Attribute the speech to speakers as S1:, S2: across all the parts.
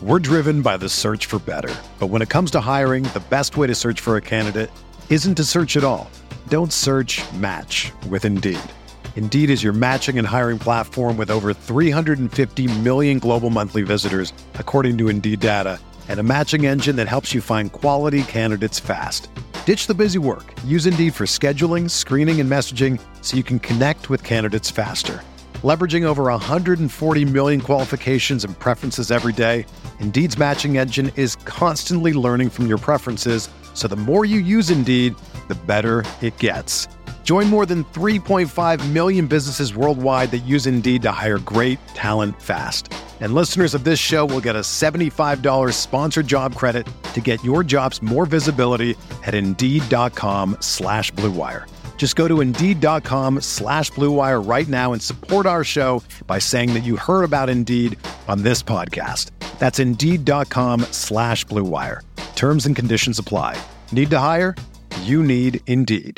S1: We're driven by the search for better. But when it comes to hiring, the best way to search for a candidate isn't to search at all. Don't search, match with Indeed. Indeed is your matching and hiring platform with over 350 million global monthly visitors, according to Indeed data, and a matching engine that helps you find quality candidates fast. Ditch the busy work. Use Indeed for scheduling, screening, and messaging so you can connect with candidates faster. Leveraging over 140 million qualifications and preferences every day, Indeed's matching engine is constantly learning from your preferences, so the more you use Indeed, the better it gets. Join more than 3.5 million businesses worldwide that use Indeed to hire great talent fast. And listeners of this show will get a $75 sponsored job credit to get your jobs more visibility at Indeed.com/Blue Wire. Just go to Indeed.com/Blue Wire right now and support our show by saying that you heard about Indeed on this podcast. That's Indeed.com/Blue Wire. Terms and conditions apply. Need to hire? You need Indeed.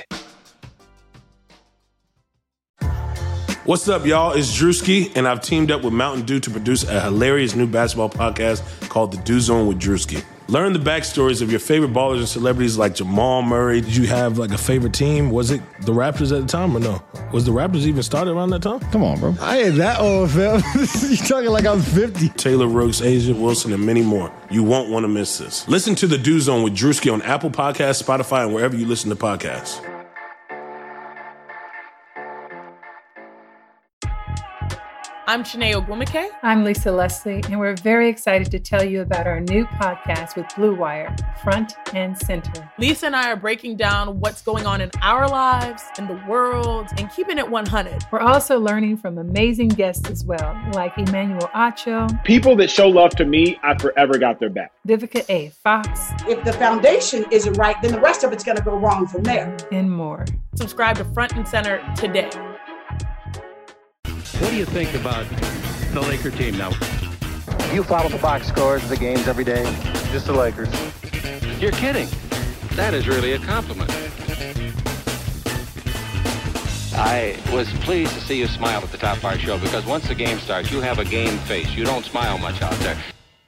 S2: What's up, y'all? It's Drewski, and I've teamed up with Mountain Dew to produce a hilarious new basketball podcast called The Dew Zone with Drewski. Learn the backstories of your favorite ballers and celebrities like Jamal Murray.
S3: Did you have like a favorite team? Was it the Raptors at the time or no? Was the Raptors even started around that time?
S4: Come on, bro. I ain't that old, fam. You talking like I'm 50.
S2: Taylor Rooks, Asia Wilson, and many more. You won't want to miss this. Listen to The Dew Zone with Drewski on Apple Podcasts, Spotify, and wherever you listen to podcasts.
S5: I'm Chiney Ogwumike.
S6: I'm Lisa Leslie, and we're very excited to tell you about our new podcast with Blue Wire, Front and Center.
S5: Lisa and I are breaking down what's going on in our lives, in the world, and keeping it 100.
S6: We're also learning from amazing guests as well, like Emmanuel Acho.
S7: People that show love to me, I forever got their back.
S6: Vivica A. Fox.
S8: If the foundation isn't right, then the rest of it's going to go wrong from there.
S6: And more.
S5: Subscribe to Front and Center today.
S9: What do you think about the Laker team now?
S10: You follow the box scores of the games every day? Just the Lakers.
S9: You're kidding. That is really a compliment. I was pleased to see you smile at the top of our show because once the game starts, you have a game face. You don't smile much out there.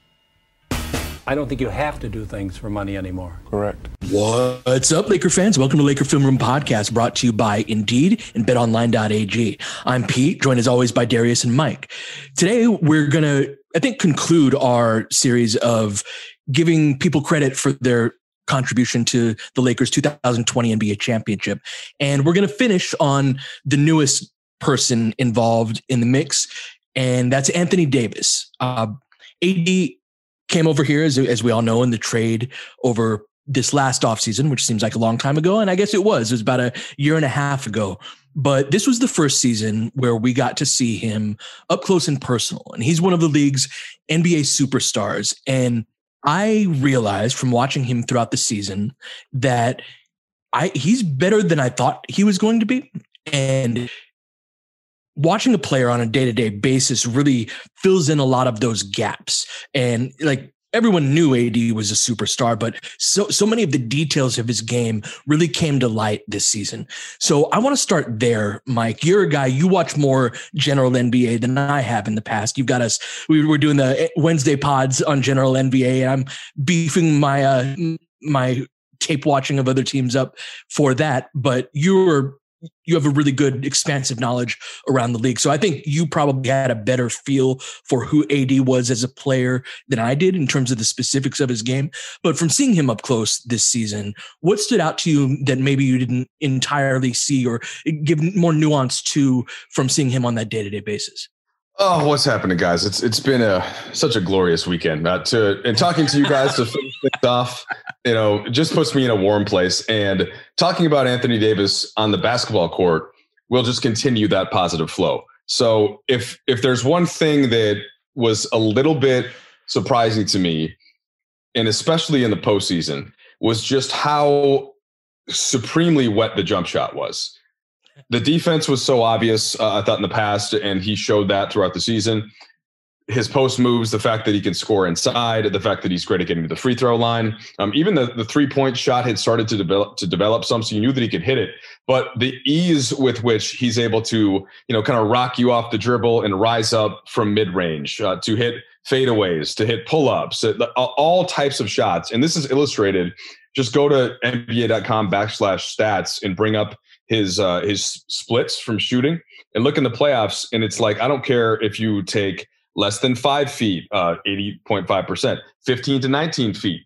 S11: I don't think you have to do things for money anymore.
S2: Correct.
S12: What's up, Laker fans? Welcome to Laker Film Room Podcast, brought to you by Indeed and BetOnline.ag. I'm Pete, joined as always by Darius and Mike. Today, we're going to, I think, conclude our series of giving people credit for their contribution to the Lakers' 2020 NBA championship. And we're going to finish on the newest person involved in the mix, and that's Anthony Davis. AD came over here, as we all know, in the trade over this last offseason, which seems like a long time ago. And I guess it was about a year and a half ago. But this was the first season where we got to see him up close and personal. And he's one of the league's NBA superstars. And I realized from watching him throughout the season that he's better than I thought he was going to be. And watching a player on a day-to-day basis really fills in a lot of those gaps. And like everyone knew AD was a superstar, but so many of the details of his game really came to light this season. So I want to start there, Mike. You're a guy, you watch more general NBA than I have in the past. You've got us, we were doing the Wednesday pods on general NBA, and I'm beefing my tape watching of other teams up for that. But you have a really good expansive knowledge around the league. So I think you probably had a better feel for who AD was as a player than I did in terms of the specifics of his game. But from seeing him up close this season, what stood out to you that maybe you didn't entirely see or give more nuance to from seeing him on that day-to-day basis?
S13: Oh, what's happening, guys? It's been such a glorious weekend. And talking to you guys to finish things off, just puts me in a warm place. And talking about Anthony Davis on the basketball court will just continue that positive flow. So if there's one thing that was a little bit surprising to me, and especially in the postseason, was just how supremely wet the jump shot was. The defense was so obvious, I thought, in the past, and he showed that throughout the season. His post moves, the fact that he can score inside, the fact that he's great at getting to the free throw line. Even the three-point shot had started to develop some, so you knew that he could hit it. But the ease with which he's able to, kind of rock you off the dribble and rise up from mid-range to hit fadeaways, to hit pull-ups, all types of shots. And this is illustrated. Just go to NBA.com/stats and bring up his splits from shooting and look in the playoffs. And it's like, I don't care if you take less than 5 feet, 80.5%, 15 to 19 feet,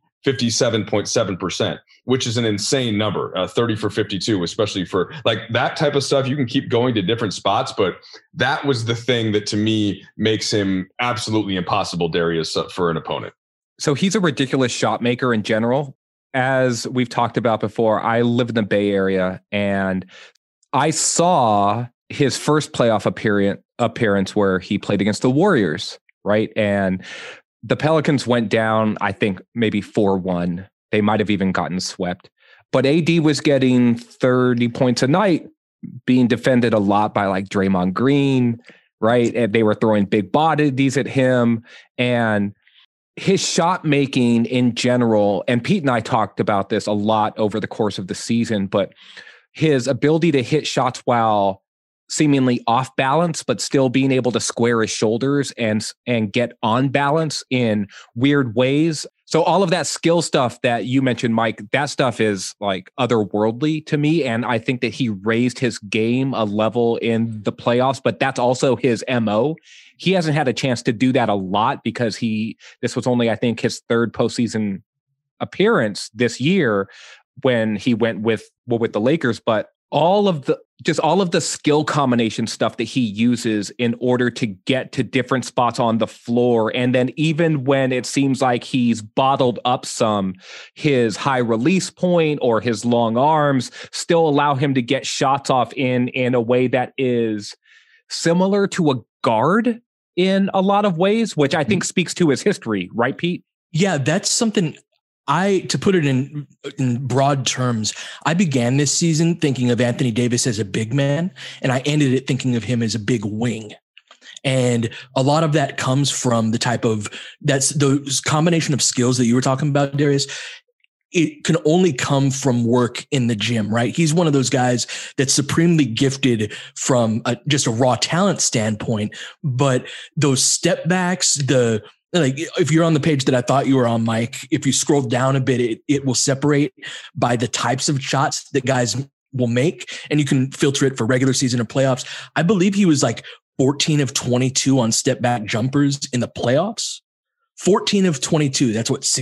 S13: 57.7%, which is an insane number, 30 for 52, especially for like that type of stuff. You can keep going to different spots, but that was the thing that to me makes him absolutely impossible, Darius, for an opponent.
S14: So he's a ridiculous shot maker in general. As we've talked about before, I live in the Bay Area, and I saw his first playoff appearance where he played against the Warriors, right? And the Pelicans went down, I think, maybe 4-1. They might have even gotten swept. But AD was getting 30 points a night, being defended a lot by like Draymond Green, right? And they were throwing big bodies at him. And his shot making in general, and Pete and I talked about this a lot over the course of the season, but his ability to hit shots while seemingly off balance, but still being able to square his shoulders and get on balance in weird ways. So all of that skill stuff that you mentioned, Mike, that stuff is like otherworldly to me. And I think that he raised his game a level in the playoffs, but that's also his MO. He hasn't had a chance to do that a lot because this was only, I think, his third postseason appearance this year when he went with the Lakers. But all of the skill combination stuff that he uses in order to get to different spots on the floor. And then even when it seems like he's bottled up some, his high release point or his long arms still allow him to get shots off in a way that is similar to a guard in a lot of ways, which I think speaks to his history, right, Pete?
S12: Yeah, that's something to put it in broad terms, I began this season thinking of Anthony Davis as a big man, and I ended it thinking of him as a big wing. And a lot of that comes from those combination of skills that you were talking about, Darius. It can only come from work in the gym, right? He's one of those guys that's supremely gifted from just a raw talent standpoint, but those step backs, like if you're on the page that I thought you were on, Mike, if you scroll down a bit, it will separate by the types of shots that guys will make, and you can filter it for regular season or playoffs. I believe he was like 14 of 22 on step back jumpers in the playoffs. 14 of 22. That's what,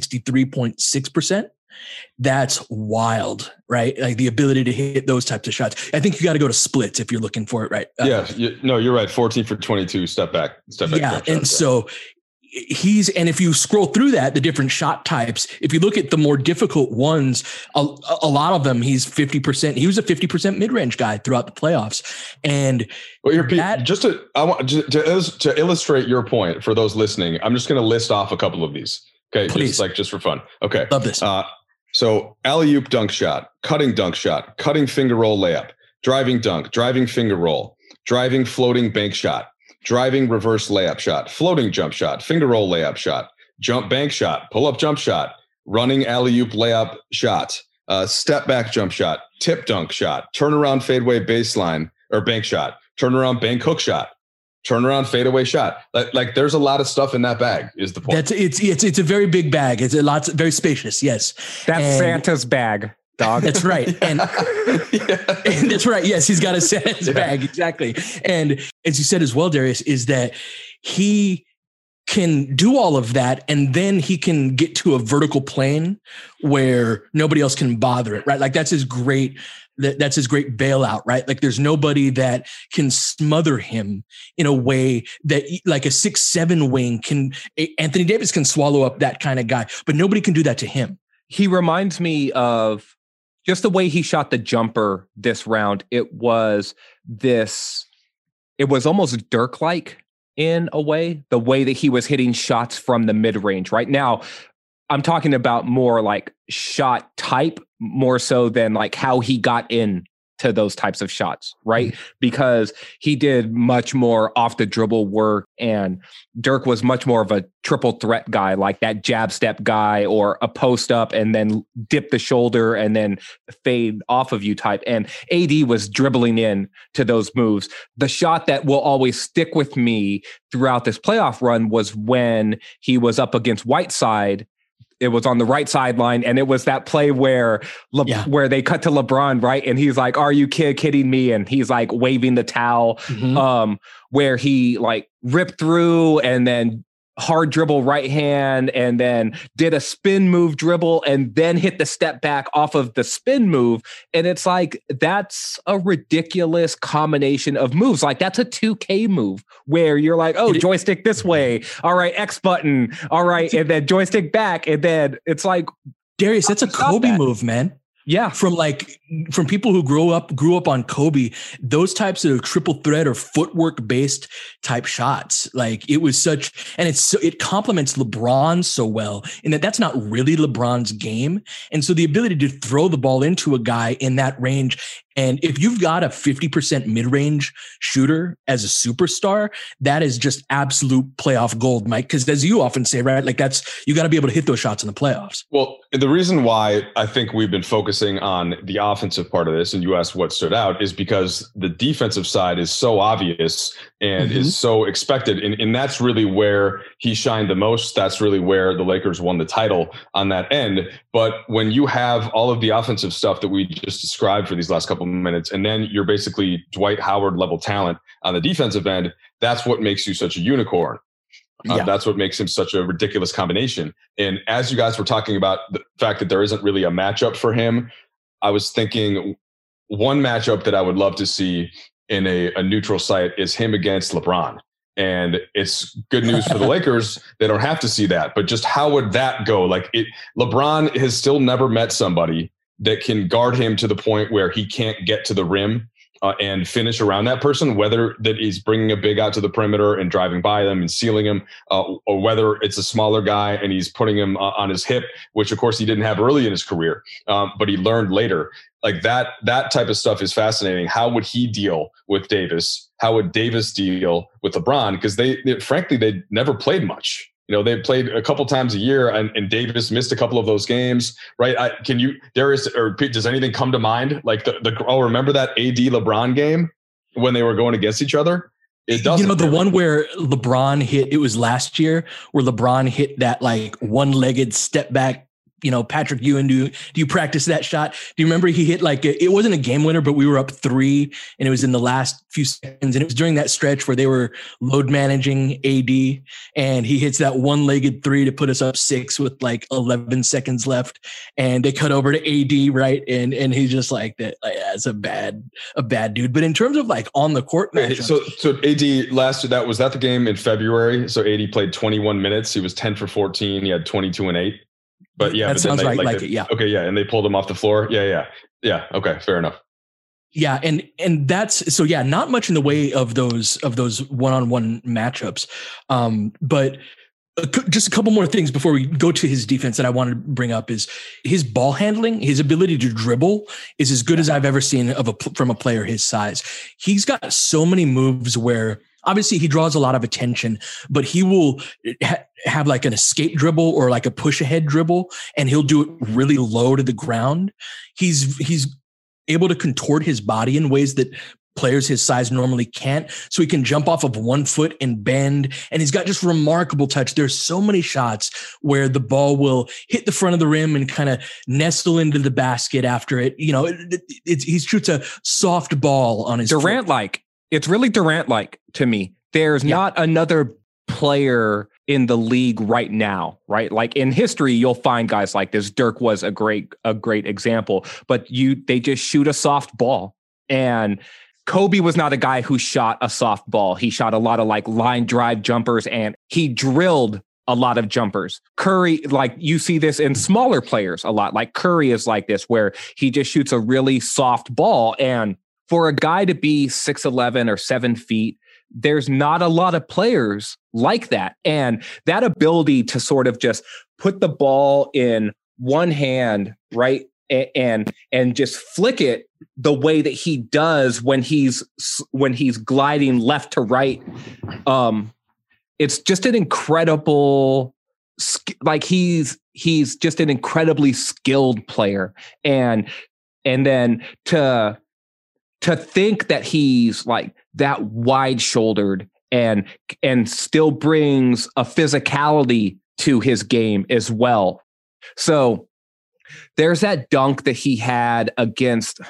S12: 63.6%. That's wild, right? Like the ability to hit those types of shots. I think you got to go to splits if you're looking for it, right?
S13: You're right. 14 for 22 step back.
S12: Yeah. And so and if you scroll through that, the different shot types, if you look at the more difficult ones, a lot of them, he's 50%. He was a 50% mid-range guy throughout the playoffs. And
S13: I want to illustrate your point for those listening, I'm just going to list off a couple of these. Okay.
S12: Please.
S13: Just for fun. Okay.
S12: Love this.
S13: So alley-oop dunk shot, cutting finger roll layup, driving dunk, driving finger roll, driving floating bank shot, driving reverse layup shot, floating jump shot, finger roll layup shot, jump bank shot, pull up jump shot, running alley-oop layup shot, step back jump shot, tip dunk shot, turnaround fadeaway baseline or bank shot, turnaround bank hook shot, turnaround fadeaway shot. Like there's a lot of stuff in that bag is the point.
S12: It's a very big bag. It's very spacious. Yes.
S14: That's Santa's bag. Dog.
S12: That's right. And that's right. Yes, he's got a Santa's bag. Exactly. And as you said as well, Darius, is that he can do all of that, and then he can get to a vertical plane where nobody else can bother it, right? Like that's his great bailout, right? Like there's nobody that can smother him in a way that like a 6'7" wing Anthony Davis can swallow up that kind of guy, but nobody can do that to him.
S14: He reminds me of just the way he shot the jumper this round. It was almost Dirk-like in a way, the way that he was hitting shots from the mid-range. Right now, I'm talking about more like shot type, more so than like how he got in to those types of shots, right? Because he did much more off the dribble work, and Dirk was much more of a triple threat guy, like that jab step guy or a post up and then dip the shoulder and then fade off of you type. And AD was dribbling in to those moves. The shot that will always stick with me throughout this playoff run was when he was up against Whiteside. It was on the right sideline, and it was that play where where they cut to LeBron, right? And he's like, "Are you kidding me?" And he's like waving the towel, where he like ripped through and then hard dribble right hand and then did a spin move dribble and then hit the step back off of the spin move. And it's like, that's a ridiculous combination of moves. Like that's a 2K move where you're like, oh, joystick this way. All right, X button. All right. And then joystick back. And then it's like,
S12: Darius, that's a Kobe move, man.
S14: Yeah.
S12: From people who grew up on Kobe, those types of triple threat or footwork based type shots, like it was such, and it complements LeBron so well in that that's not really LeBron's game. And so the ability to throw the ball into a guy in that range, and if you've got a 50% mid-range shooter as a superstar, that is just absolute playoff gold, Mike. Because as you often say, right, like you got to be able to hit those shots in the playoffs.
S13: Well, the reason why I think we've been focusing on the offensive part of this, and you asked what stood out, is because the defensive side is so obvious and is so expected. And that's really where he shined the most. That's really where the Lakers won the title on that end. But when you have all of the offensive stuff that we just described for these last couple of minutes, and then you're basically Dwight Howard level talent on the defensive end, that's what makes you such a unicorn. That's what makes him such a ridiculous combination. And as you guys were talking about the fact that there isn't really a matchup for him, I was thinking one matchup that I would love to see in a neutral site is him against LeBron. And it's good news for the Lakers. They don't have to see that. But just how would that go? Like LeBron has still never met somebody that can guard him to the point where he can't get to the rim and finish around that person, whether that he's bringing a big out to the perimeter and driving by them and sealing him, or whether it's a smaller guy and he's putting him on his hip, which of course he didn't have early in his career, but he learned later. Like that type of stuff is fascinating. How would he deal with Davis? How would Davis deal with LeBron? Because they never played much. You know, they played a couple times a year, and Davis missed a couple of those games, right? Darius or Pete, does anything come to mind? Like remember that AD LeBron game when they were going against each other? It doesn't.
S12: You know, the one where LeBron hit, it was last year, where LeBron hit that like one-legged step back. You know, Patrick Ewing, do you practice that shot? Do you remember he hit it wasn't a game winner, but we were up 3 and it was in the last few seconds. And it was during that stretch where they were load managing AD, and he hits that one-legged 3 to put us up 6 with like 11 seconds left. And they cut over to AD, right? And he's just like that. That's a bad dude. But in terms of like on the court matchup,
S13: so AD was that the game in February? So AD played 21 minutes. He was 10 for 14. He had 22 and 8. But yeah,
S12: that sounds right. Like it, yeah.
S13: Okay, yeah, and they pulled him off the floor. Yeah. Okay, fair enough.
S12: Yeah, and that's so. Yeah, not much in the way of those one-on-one matchups. But just a couple more things before we go to his defense that I wanted to bring up is his ball handling, his ability to dribble is as good as I've ever seen from a player his size. He's got so many moves where obviously he draws a lot of attention, but he will have like an escape dribble or like a push ahead dribble, and he'll do it really low to the ground. He's able to contort his body in ways that players his size normally can't. So he can jump off of 1 foot and bend, and he's got just remarkable touch. There's so many shots where the ball will hit the front of the rim and kind of nestle into the basket after it. You know, he shoots a soft ball on his
S14: Durant-like. It's really Durant-like to me. There's not another player in the league right now, right? Like in history, you'll find guys like this. Dirk was a great example, but they just shoot a soft ball. And Kobe was not a guy who shot a soft ball. He shot a lot of like line drive jumpers, and he drilled a lot of jumpers. Curry, like you see this in smaller players a lot. Like Curry is like this, where he just shoots a really soft ball. And for a guy to be 6'11" or 7 feet, there's not a lot of players like that. And that ability to sort of just put the ball in one hand, right? and just flick it the way that he does when he's gliding left to right. It's just an incredible, like he's just an incredibly skilled player. And then to think that he's like that wide shouldered and still brings a physicality to his game as well. So there's that dunk that he had against,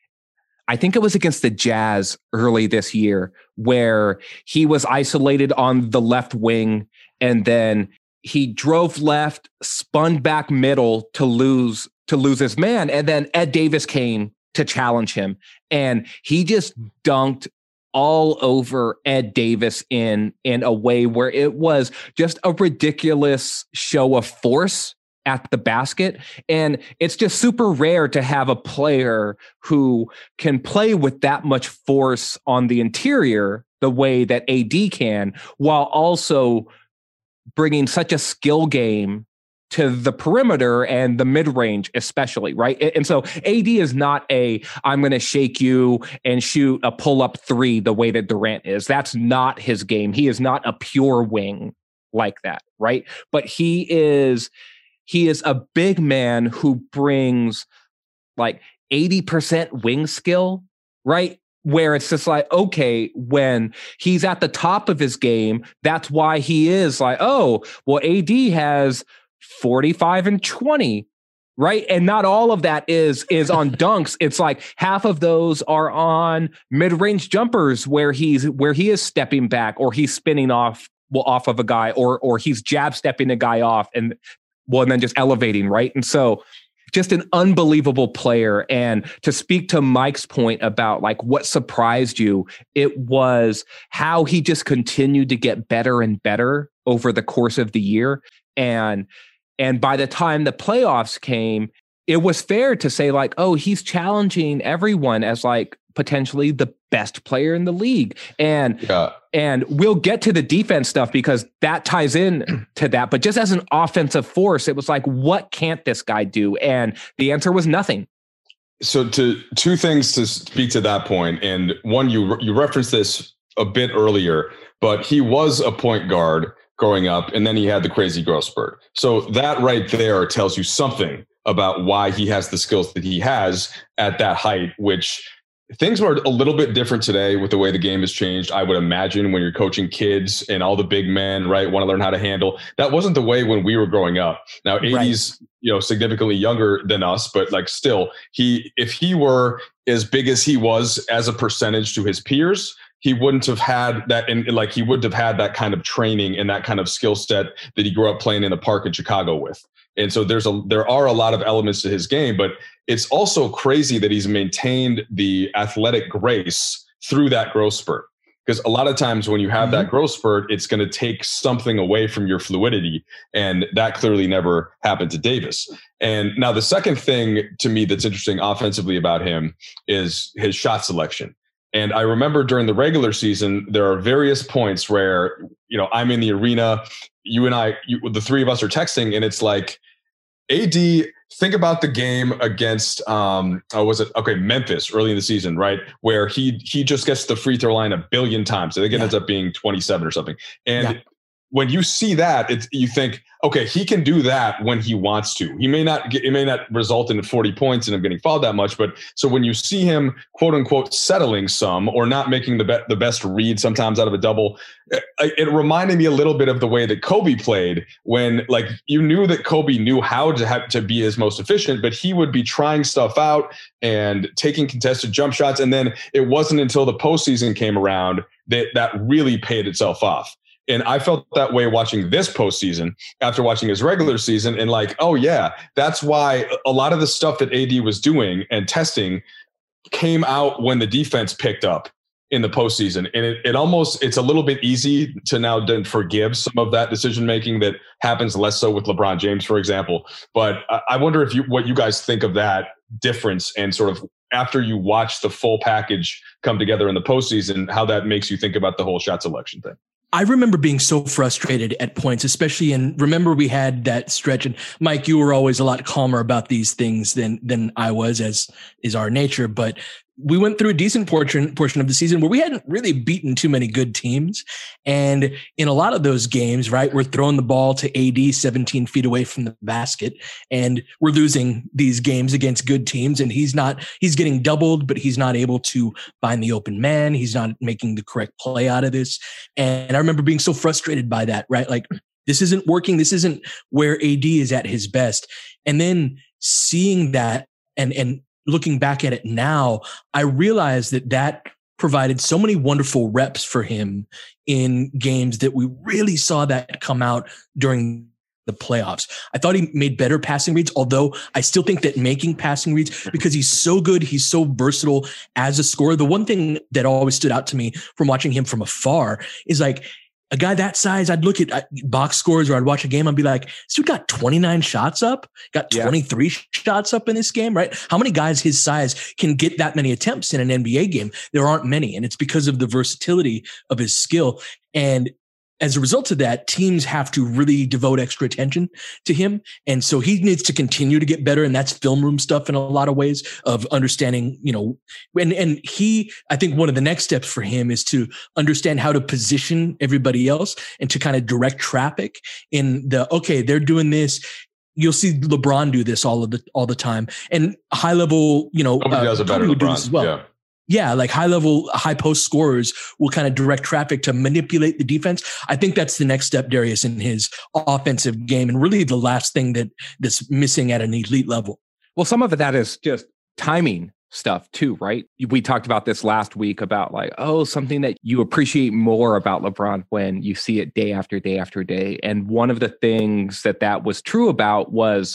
S14: I think it was against the Jazz early this year, where he was isolated on the left wing and then he drove left, spun back middle to lose his man. And then Ed Davis came to challenge him. And he just dunked all over Ed Davis in a way where it was just a ridiculous show of force at the basket. And it's just super rare to have a player who can play with that much force on the interior the way that AD can, while also bringing such a skill game to the perimeter and the mid-range especially, right? And so AD is not I'm going to shake you and shoot a pull-up three the way that Durant is. That's not his game. He is not a pure wing like that, right? But he is a big man who brings like 80% wing skill, right? Where it's just like, okay, when he's at the top of his game, that's why he is like, oh, well, AD has 45 and 20, right? And not all of that is on dunks. It's like half of those are on mid-range jumpers where he is stepping back or he's spinning off of a guy or he's jab stepping a guy off and then just elevating, right? And so just an unbelievable player. And to speak to Mike's point about like what surprised you, it was how he just continued to get better and better over the course of the year. And by the time the playoffs came, it was fair to say like, oh, he's challenging everyone as like potentially the best player in the league. And we'll get to the defense stuff because that ties in to that. But just as an offensive force, it was like, what can't this guy do? And the answer was nothing.
S13: So two things to speak to that point. And one, you referenced this a bit earlier, but he was a point guard growing up, and then he had the crazy growth spurt. So that right there tells you something about why he has the skills that he has at that height, which things are a little bit different today with the way the game has changed. I would imagine when you're coaching kids and all the big men, right, want to learn how to handle. That wasn't the way when we were growing up. Now, 80's, significantly younger than us, but like still, if he were as big as he was as a percentage to his peers, he wouldn't have had that, and like he wouldn't have had that kind of training and that kind of skill set that he grew up playing in the park in Chicago with. And so there are a lot of elements to his game, but it's also crazy that he's maintained the athletic grace through that growth spurt. Because a lot of times when you have that growth spurt, it's going to take something away from your fluidity. And that clearly never happened to Davis. And now the second thing to me that's interesting offensively about him is his shot selection. And I remember during the regular season, there are various points where, I'm in the arena, you and I, the three of us are texting, and it's like, AD, think about the game against, Memphis early in the season, right? Where he just gets the free throw line a billion times. I think it ends up being 27 or something. And when you see that, you think, okay, he can do that when he wants to. It may not result in 40 points and him getting fouled that much, but so when you see him quote unquote settling some or not making the best read sometimes out of a double, it reminded me a little bit of the way that Kobe played when like you knew that Kobe knew how to be his most efficient, but he would be trying stuff out and taking contested jump shots. And then it wasn't until the postseason came around that really paid itself off. And I felt that way watching this postseason after watching his regular season and like, oh yeah, that's why a lot of the stuff that AD was doing and testing came out when the defense picked up in the postseason. And it's a little bit easy to now then forgive some of that decision-making that happens less so with LeBron James, for example. But I wonder what you guys think of that difference and sort of after you watch the full package come together in the postseason, how that makes you think about the whole shot selection thing.
S12: I remember being so frustrated at points, especially remember we had that stretch, and Mike, you were always a lot calmer about these things than I was, as is our nature. But we went through a decent portion of the season where we hadn't really beaten too many good teams. And in a lot of those games, right, we're throwing the ball to AD 17 feet away from the basket, and we're losing these games against good teams. And he's getting doubled, but he's not able to find the open man. He's not making the correct play out of this. And I remember being so frustrated by that, right? Like, this isn't working. This isn't where AD is at his best. And then seeing that and looking back at it now, I realized that provided so many wonderful reps for him in games that we really saw that come out during the playoffs. I thought he made better passing reads, although I still think that making passing reads, because he's so good, he's so versatile as a scorer. The one thing that always stood out to me from watching him from afar is like, a guy that size, I'd look at box scores or I'd watch a game. I'd be like, this dude got 29 shots up, got 23 shots up in this game, right? How many guys his size can get that many attempts in an NBA game? There aren't many. And it's because of the versatility of his skill. And as a result of that, teams have to really devote extra attention to him. And so he needs to continue to get better. And that's film room stuff in a lot of ways of understanding, and I think one of the next steps for him is to understand how to position everybody else and to kind of direct traffic in they're doing this. You'll see LeBron do this all the time, and high level,
S13: nobody does it better than LeBron
S12: as well.
S13: Yeah.
S12: Yeah, like high post scorers will kind of direct traffic to manipulate the defense. I think that's the next step, Darius, in his offensive game, and really the last thing that's missing at an elite level.
S14: Well, some of that is just timing stuff too, right? We talked about this last week about something that you appreciate more about LeBron when you see it day after day after day. And one of the things that was true about was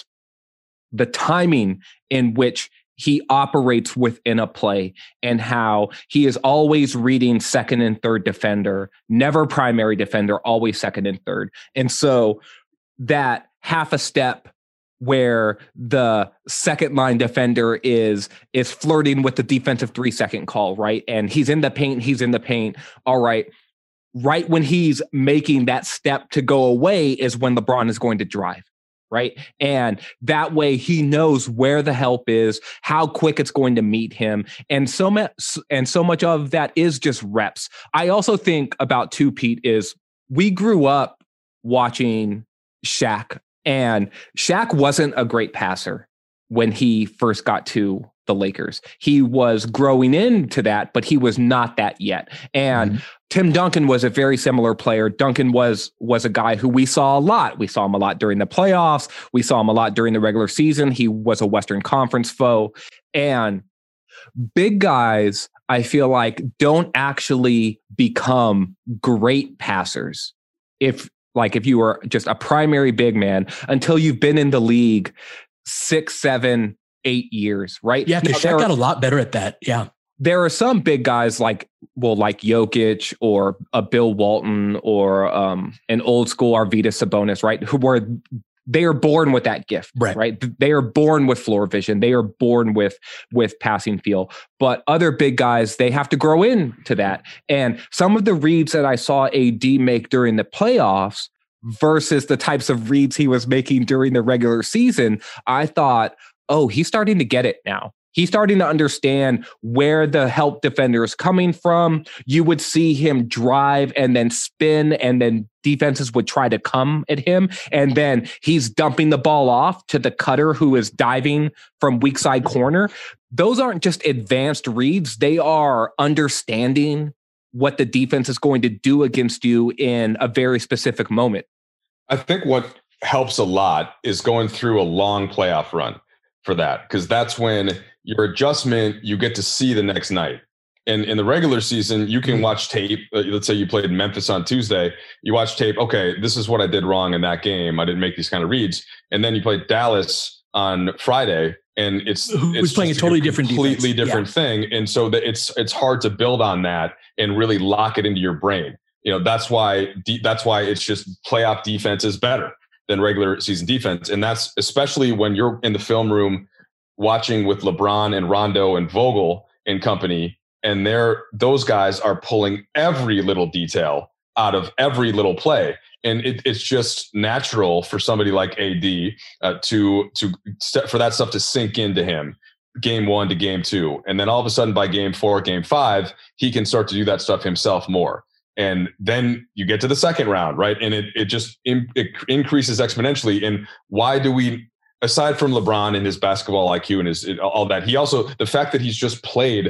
S14: the timing in which he operates within a play, and how he is always reading second and third defender, never primary defender, always second and third. And so that half a step where the second line defender is flirting with the defensive 3-second call, right? And he's in the paint. All right. Right when he's making that step to go away is when LeBron is going to drive. Right. And that way he knows where the help is, how quick it's going to meet him. And so much of that is just reps. I also think about too, Pete, is we grew up watching Shaq, and Shaq wasn't a great passer when he first got to the Lakers. He was growing into that, but he was not that yet. And Tim Duncan was a very similar player. Duncan was a guy who we saw a lot. We saw him a lot during the playoffs. We saw him a lot during the regular season. He was a Western Conference foe. And big guys, I feel like, don't actually become great passers if you were just a primary big man until you've been in the league 6, 7, 8 years, right?
S12: Yeah, because Shaq got a lot better at that. Yeah.
S14: There are some big guys like Jokic or a Bill Walton or an old school Arvydas Sabonis, right? They are born with that gift, right? They are born with floor vision. They are born with passing feel. But other big guys, they have to grow into that. And some of the reads that I saw AD make during the playoffs versus the types of reads he was making during the regular season, I thought, oh, he's starting to get it now. He's starting to understand where the help defender is coming from. You would see him drive and then spin, and then defenses would try to come at him. And then he's dumping the ball off to the cutter who is diving from weak side corner. Those aren't just advanced reads. They are understanding what the defense is going to do against you in a very specific moment.
S13: I think what helps a lot is going through a long playoff run for that, because that's when your adjustment, you get to see the next night. And in the regular season, you can watch tape. Let's say you played in Memphis on Tuesday. You watch tape. Okay, this is what I did wrong in that game. I didn't make these kind of reads. And then you played Dallas on Friday, and it's
S12: playing a totally
S13: completely different thing. And so that it's hard to build on that and really lock it into your brain. That's why it's just playoff defense is better than regular season defense. And that's especially when you're in the film room watching with LeBron and Rondo and Vogel and company, and those guys are pulling every little detail out of every little play. And it's just natural for somebody like AD for that stuff to sink into him game 1 to game 2. And then all of a sudden by game 4, game 5, he can start to do that stuff himself more. And then you get to the second round, right? And it just increases exponentially. And why do we, aside from LeBron and his basketball IQ and all that, he also, the fact that he's just played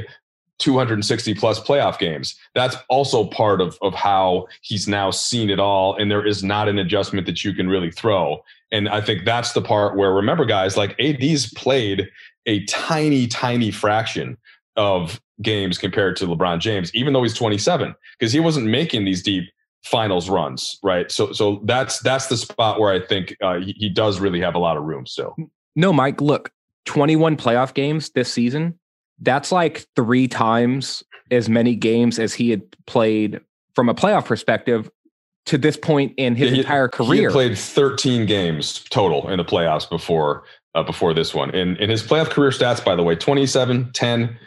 S13: 260 plus playoff games, that's also part of how he's now seen it all. And there is not an adjustment that you can really throw. And I think that's the part where, remember guys, like AD's played a tiny, tiny fraction of games compared to LeBron James, even though he's 27, because he wasn't making these deep finals runs, right? So that's the spot where I think he does really have a lot of room still.
S14: No, Mike, look, 21 playoff games this season. That's like 3 times as many games as he had played from a playoff perspective to this point in his entire career.
S13: He had played 13 games total in the playoffs before this one. And in his playoff career stats, by the way, 27, 10,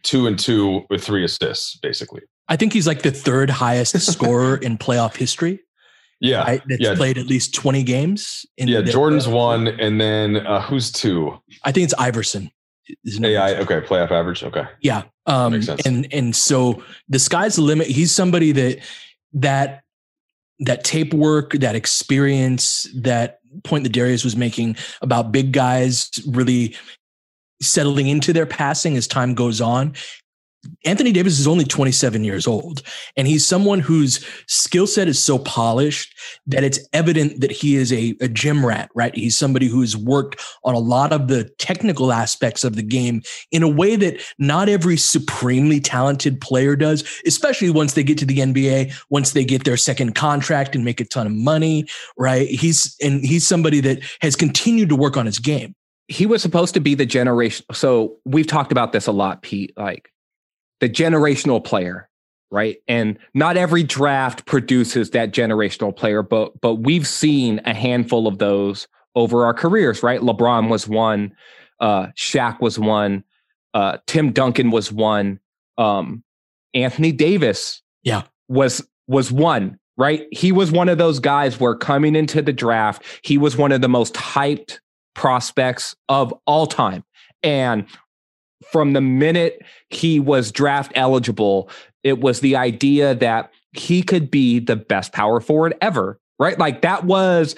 S13: 2-2 with 3 assists, basically.
S12: I think he's like the 3rd highest scorer in playoff history.
S13: Yeah.
S12: Right? That's played at least 20 games.
S13: Jordan's 1. And then who's 2? I
S12: think it's Iverson.
S13: Okay, playoff average. Okay.
S12: Yeah.
S13: Makes sense.
S12: And so the sky's the limit. He's somebody that tape work, that experience, that point that Darius was making about big guys really settling into their passing as time goes on. Anthony Davis is only 27 years old, and he's someone whose skill set is so polished that it's evident that he is a gym rat, right? He's somebody who's worked on a lot of the technical aspects of the game in a way that not every supremely talented player does, especially once they get to the NBA, once they get their second contract and make a ton of money, right? He's somebody that has continued to work on his game.
S14: He was supposed to be the generation. So we've talked about this a lot, Pete, like the generational player, right? And not every draft produces that generational player, but we've seen a handful of those over our careers, right? LeBron was one, Shaq was one, Tim Duncan was one, Anthony Davis was one, right? He was one of those guys where coming into the draft, he was one of the most hyped prospects of all time. And from the minute he was draft eligible, it was the idea that he could be the best power forward ever, right? Like that was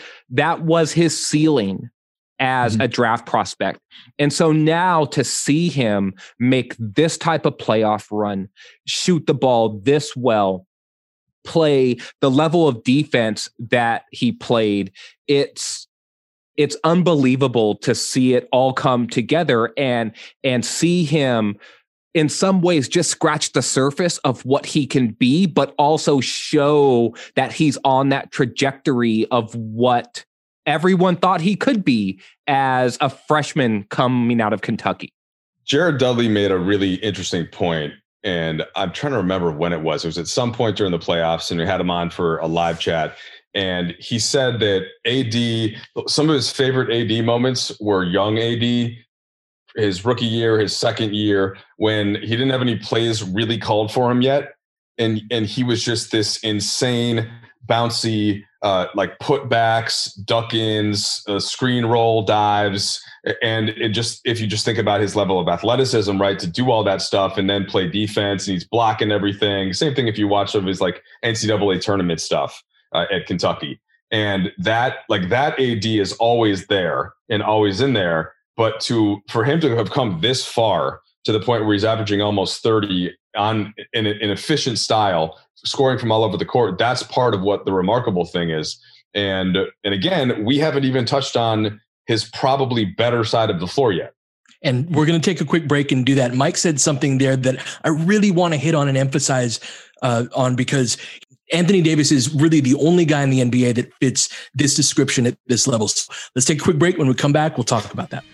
S14: his ceiling as a draft prospect. And so now to see him make this type of playoff run, shoot the ball this well, play the level of defense that he played, it's unbelievable to see it all come together and see him in some ways just scratch the surface of what he can be, but also show that he's on that trajectory of what everyone thought he could be as a freshman coming out of Kentucky.
S13: Jared Dudley made a really interesting point, and I'm trying to remember when it was. It was at some point during the playoffs, and we had him on for a live chat. And he said that AD, some of his favorite AD moments were young AD, his rookie year, his second year, when he didn't have any plays really called for him yet. And he was just this insane, bouncy, like putbacks, duck-ins, screen roll dives. And it just, if you just think about his level of athleticism, right, to do all that stuff and then play defense, and he's blocking everything. Same thing if you watch some of his like NCAA tournament stuff. At Kentucky, and that AD is always there and always in there. But for him to have come this far to the point where he's averaging almost 30 in an efficient style, scoring from all over the court, that's part of what the remarkable thing is. And again, we haven't even touched on his probably better side of the floor yet.
S12: And we're going to take a quick break and do that. Mike said something there that I really want to hit on and emphasize on, because Anthony Davis is really the only guy in the NBA that fits this description at this level. So let's take a quick break. When we come back, we'll talk about that.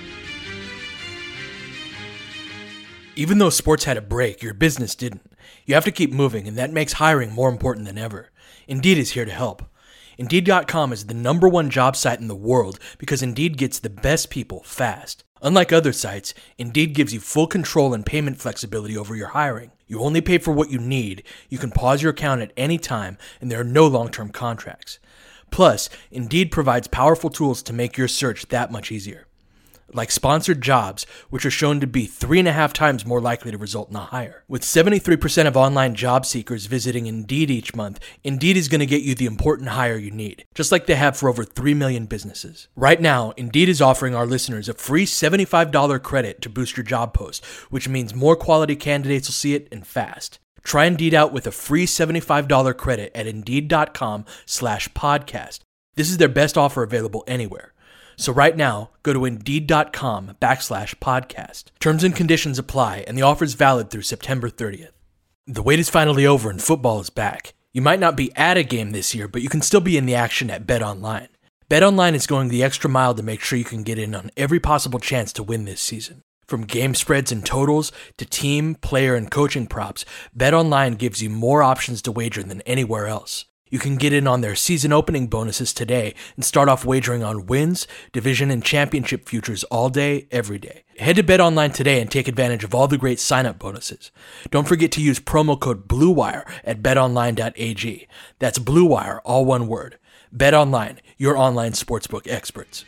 S12: Even though sports had a break, your business didn't. You have to keep moving, and that makes hiring more important than ever. Indeed is here to help. Indeed.com is the #1 job site in the world because Indeed gets the best people fast. Unlike other sites, Indeed gives you full control and payment flexibility over your hiring. You only pay for what you need, you can pause your account at any time, and there are no long-term contracts. Plus, Indeed provides powerful tools to make your search that much easier. Like sponsored jobs, which are shown to be 3.5 times more likely to result in a hire. With 73% of online job seekers visiting Indeed each month, Indeed is going to get you the important hire you need, just like they have for over 3 million businesses. Right now, Indeed is offering our listeners a free $75 credit to boost your job post, which means more quality candidates will see it and fast. Try Indeed out with a free $75 credit at Indeed.com/podcast. This is their best offer available anywhere. So right now, go to Indeed.com/podcast. Terms and conditions apply, and the offer is valid through September 30th. The wait is finally over and football is back. You might not be at a game this year, but you can still be in the action at BetOnline. BetOnline is going the extra mile to make sure you can get in on every possible chance to win this season. From game spreads and totals to team, player, and coaching props, BetOnline gives you more options to wager than anywhere else. You can get in on their season opening bonuses today and start off wagering on wins, division, and championship futures all day, every day. Head to BetOnline today and take advantage of all the great sign-up bonuses. Don't forget to use promo code BLUEWIRE at betonline.ag. That's BLUEWIRE, all one word. BetOnline, your online sportsbook experts.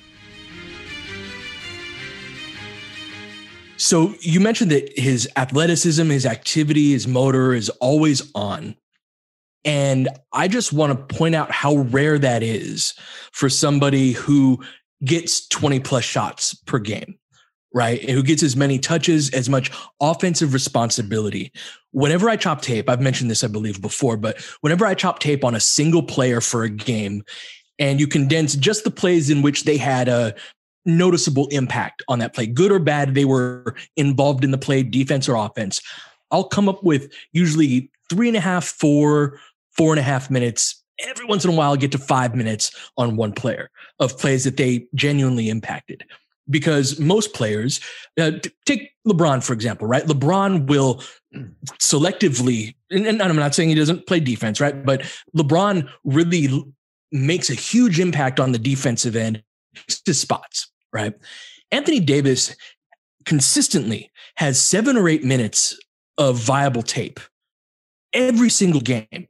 S12: So you mentioned that his athleticism, his activity, his motor is always on. And I just want to point out how rare that is for somebody who gets 20 plus shots per game, right? And who gets as many touches, as much offensive responsibility. Whenever I chop tape, I've mentioned this, I believe, before, but whenever I chop tape on a single player for a game and you condense just the plays in which they had a noticeable impact on that play, good or bad, they were involved in the play, defense or offense, I'll come up with usually 3.5, 4.5 minutes. Every once in a while, I'll get to 5 minutes on one player of plays that they genuinely impacted. Because most players, take LeBron, for example, right? LeBron will selectively, and I'm not saying he doesn't play defense, right? But LeBron really makes a huge impact on the defensive end, to spots, right? Anthony Davis consistently has 7 or 8 minutes of viable tape every single game.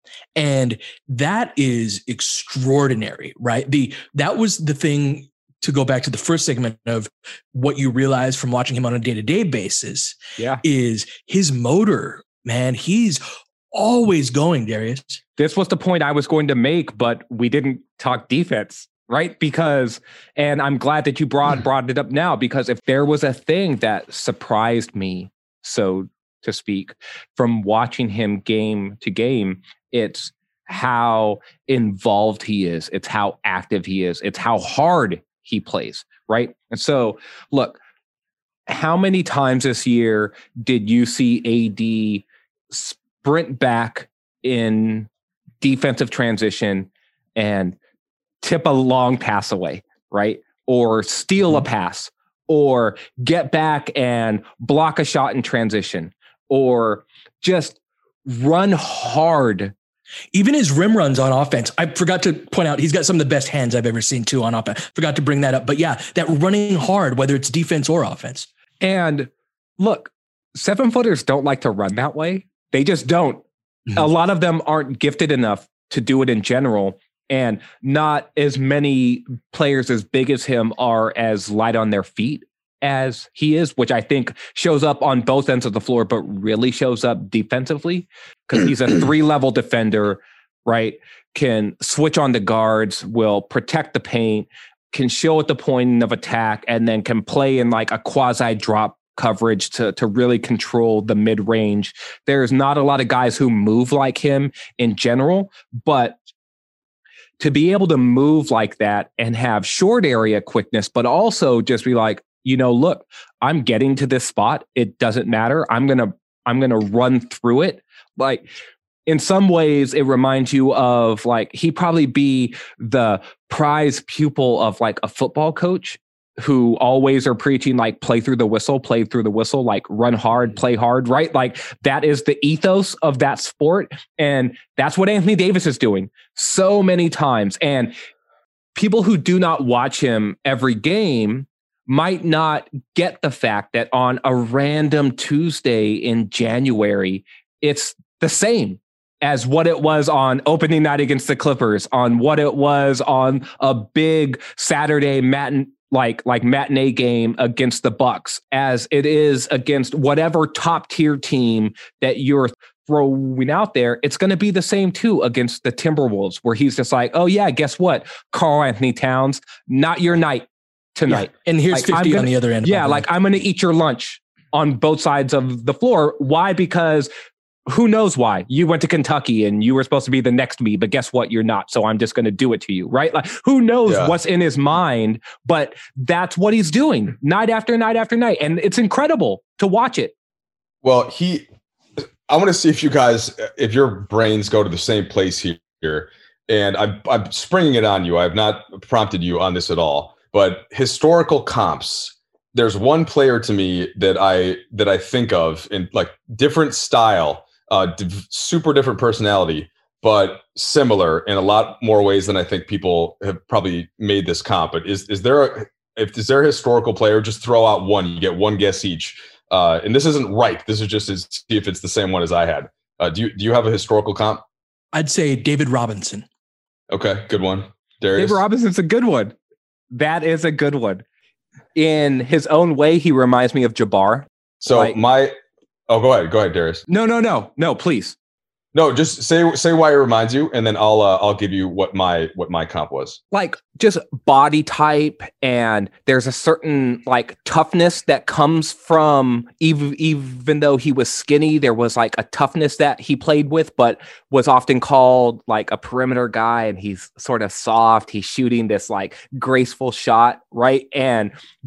S12: And that is extraordinary, right? That was the thing, to go back to the first segment of what you realize from watching him on a day-to-day basis, is his motor, man. He's always going, Darius.
S14: This was the point I was going to make, but we didn't talk defense, right? Because, and I'm glad that you brought it up now, because if there was a thing that surprised me, so to speak, from watching him game to game, it's how involved he is. It's how active he is. It's how hard he plays, right? And so, look, how many times this year did you see AD sprint back in defensive transition and tip a long pass away, right? Or steal a pass, or get back and block a shot in transition, or just run hard.
S12: Even his rim runs on offense, I forgot to point out, he's got some of the best hands I've ever seen too on offense. Forgot to bring that up. But yeah, that running hard, whether it's defense or offense.
S14: And look, 7-footers don't like to run that way. They just don't. Mm-hmm. A lot of them aren't gifted enough to do it in general. And not as many players as big as him are as light on their feet as he is, which I think shows up on both ends of the floor, but really shows up defensively because he's a 3-level defender, right? Can switch on the guards, will protect the paint, can show at the point of attack, and then can play in like a quasi drop coverage to really control the mid-range. There's not a lot of guys who move like him in general, but to be able to move like that and have short area quickness, but also just be like, you know, look, I'm getting to this spot. It doesn't matter. I'm going to run through it. Like, in some ways, it reminds you of like, he'd probably be the prize pupil of like a football coach who always are preaching like play through the whistle, like run hard, play hard, right? Like that is the ethos of that sport. And that's what Anthony Davis is doing so many times. And people who do not watch him every game might not get the fact that on a random Tuesday in January, it's the same as what it was on opening night against the Clippers, on what it was on a big Saturday matinee game against the Bucks, as it is against whatever top tier team that you're throwing out there. It's going to be the same too against the Timberwolves, where he's just like, oh yeah, guess what? Karl Anthony Towns, not your night tonight.
S12: Yeah. And here's 50 on the other end.
S14: Yeah, like I'm going to eat your lunch on both sides of the floor. Why? Because who knows why? You went to Kentucky and you were supposed to be the next me, but guess what? You're not. So I'm just going to do it to you, right? Like who knows what's in his mind, but that's what he's doing night after night after night. And it's incredible to watch it.
S13: Well, I want to see if you guys, if your brains go to the same place here. And I'm springing it on you. I have not prompted you on this at all, but historical comps. There's one player to me that I think of in like different style, super different personality, but similar in a lot more ways than I think people have probably made this comp. But is there a historical player? Just throw out one. You get one guess each. And this isn't right. This is just to see if it's the same one as I had. Do you have a historical comp?
S12: I'd say David Robinson.
S13: Okay, good one. Darius?
S14: David Robinson's a good one. That is a good one. In his own way, he reminds me of Jabbar.
S13: So go ahead, Darius.
S14: No, please.
S13: No, just say why it reminds you, and then I'll give you what my comp was.
S14: Like just body type, and there's a certain like toughness that comes from even though he was skinny, there was like a toughness that he played with, but was often called like a perimeter guy, and he's sort of soft. He's shooting this like graceful shot, right? And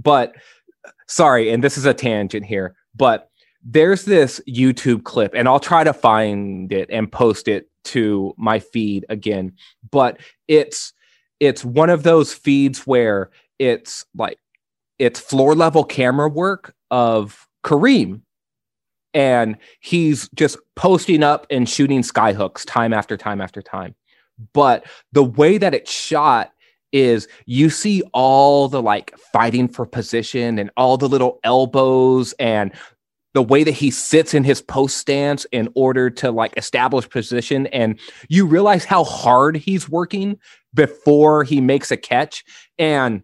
S14: this is a tangent here, but there's this YouTube clip, and I'll try to find it and post it to my feed again. But it's one of those feeds where it's floor level camera work of Kareem, and he's just posting up and shooting skyhooks time after time after time. But the way that it's shot is you see all the like fighting for position and all the little elbows and the way that he sits in his post stance in order to like establish position. And you realize how hard he's working before he makes a catch. And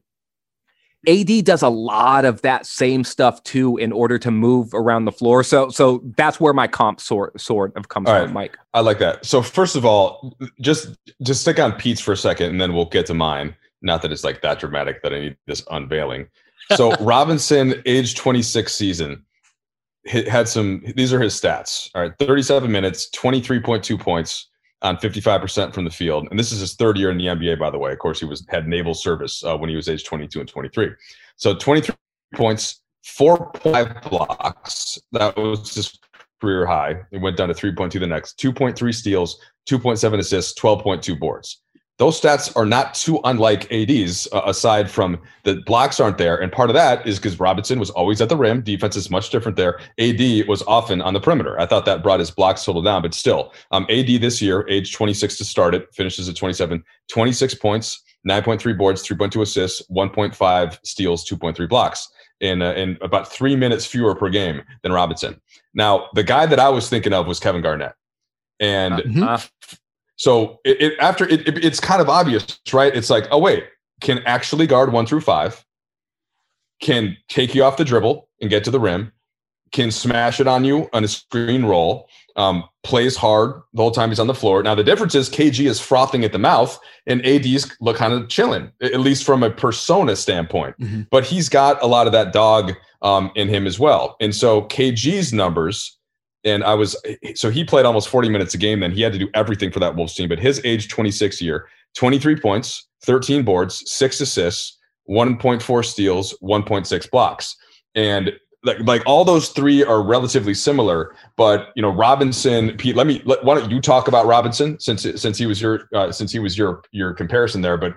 S14: AD does a lot of that same stuff too, in order to move around the floor. So that's where my comp sort of comes from, Mike.
S13: I like that. So first of all, just stick on Pete's for a second, and then we'll get to mine. Not that it's like that dramatic that I need this unveiling. So Robinson, age 26 season, had these are his stats. All right. 37 minutes, 23.2 points on 55% from the field. And this is his third year in the NBA, by the way. Of course, he had naval service when he was age 22 and 23. So 23 points, 4.5 blocks. That was his career high. It went down to 3.2 the next, 2.3 steals, 2.7 assists, 12.2 boards. Those stats are not too unlike AD's, aside from the blocks aren't there. And part of that is because Robinson was always at the rim. Defense is much different there. AD was often on the perimeter. I thought that brought his blocks total down, but still, AD this year, age 26 to start it, finishes at 27, 26 points, 9.3 boards, 3.2 assists, 1.5 steals, 2.3 blocks in about 3 minutes fewer per game than Robinson. Now, the guy that I was thinking of was Kevin Garnett. And so it's kind of obvious, right? It's like, oh, wait, can actually guard 1 through 5, can take you off the dribble and get to the rim, can smash it on you on a screen roll, plays hard the whole time he's on the floor. Now, the difference is KG is frothing at the mouth and AD's look kind of chilling, at least from a persona standpoint. Mm-hmm. But he's got a lot of that dog in him as well. And so KG's numbers, and he played almost 40 minutes a game. Then he had to do everything for that Wolves team. But his age 26 year, 23 points, 13 boards, 6 assists, 1.4 steals, 1.6 blocks. And like all those three are relatively similar. But Robinson, Pete, why don't you talk about Robinson since he was your comparison there? But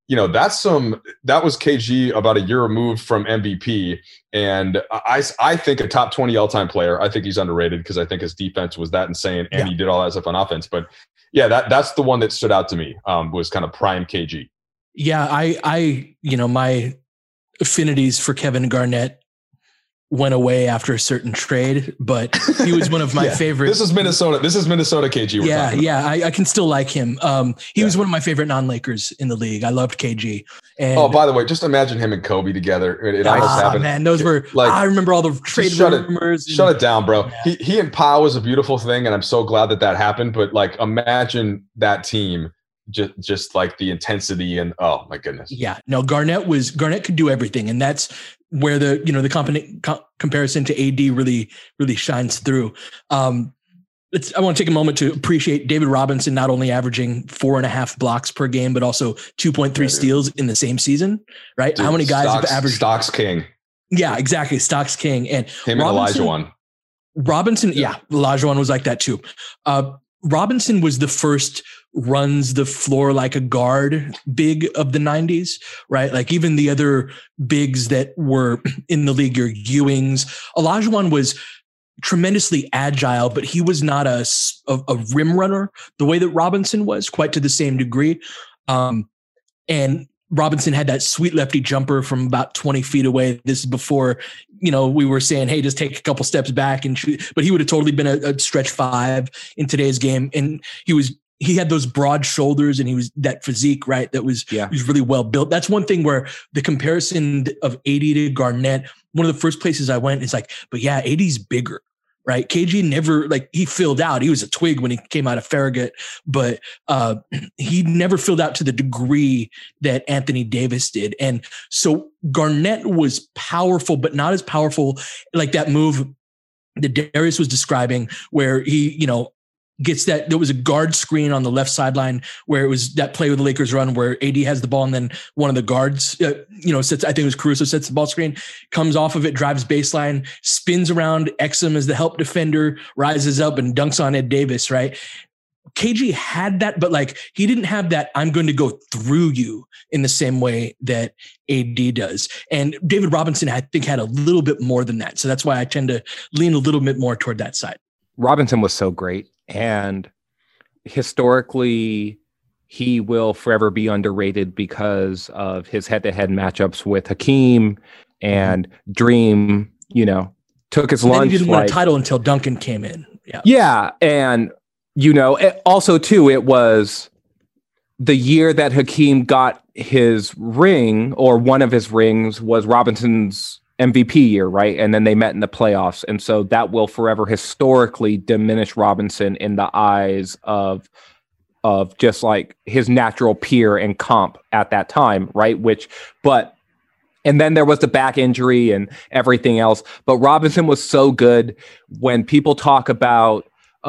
S13: that was KG about a year removed from MVP. And I think a top 20 all-time player. I think he's underrated because I think his defense was that insane and he did all that stuff on offense. But yeah, that's the one that stood out to me, was kind of prime KG.
S12: Yeah, I my affinities for Kevin Garnett went away after a certain trade, but he was one of my favorite.
S13: This is Minnesota KG.
S12: I can still like him. He was one of my favorite non-Lakers in the league. I loved KG. And
S13: by the way, just imagine him and Kobe together. It almost happened.
S12: Man, those were I remember all the trade rumors.
S13: Shut it down, bro. Yeah. He and Pau was a beautiful thing, and I'm so glad that happened. But imagine that team. Just like the intensity and oh my goodness. Yeah, no,
S12: Garnett could do everything. And that's where the comparison to AD really shines through. I want to take a moment to appreciate David Robinson, not only averaging 4.5 blocks per game, but also 2.3 steals in the same season, right? Dude, how many guys have averaged
S13: Stocks King?
S12: Yeah, exactly. Stocks King. And
S13: him and Olajuwon.
S12: Olajuwon was like that too. Robinson was the first runs the floor like a guard big of the 90s, right? Like even the other bigs that were in the league, your Ewings. Olajuwon was tremendously agile, but he was not a rim runner the way that Robinson was, quite to the same degree. And Robinson had that sweet lefty jumper from about 20 feet away. This is before, we were saying, hey, just take a couple steps back and shoot. But he would have totally been a stretch 5 in today's game. And he had those broad shoulders and he was that physique, right? That was, he was really well built. That's one thing where the comparison of AD to Garnett, one of the first places I went is like, but yeah, AD's bigger, right? KG never, he filled out. He was a twig when he came out of Farragut, but he never filled out to the degree that Anthony Davis did. And so Garnett was powerful, but not as powerful like that move that Darius was describing where he, gets that. There was a guard screen on the left sideline where it was that play with the Lakers run where AD has the ball and then one of the guards, sets, I think it was Caruso, sets the ball screen, comes off of it, drives baseline, spins around Exum as the help defender, rises up and dunks on Ed Davis, right? KG had that, but he didn't have that I'm going to go through you in the same way that AD does. And David Robinson, I think, had a little bit more than that. So that's why I tend to lean a little bit more toward that side.
S14: Robinson was so great. And historically, he will forever be underrated because of his head-to-head matchups with Hakeem and Dream, took his lunch.
S12: He didn't win a title until Duncan came in.
S14: Yeah. And, also too, it was the year that Hakeem got his ring, or one of his rings, was Robinson's MVP year, right? And then they met in the playoffs. And so that will forever historically diminish Robinson in the eyes of just like his natural peer and comp at that time, right? And then there was the back injury and everything else. But Robinson was so good. When people talk about,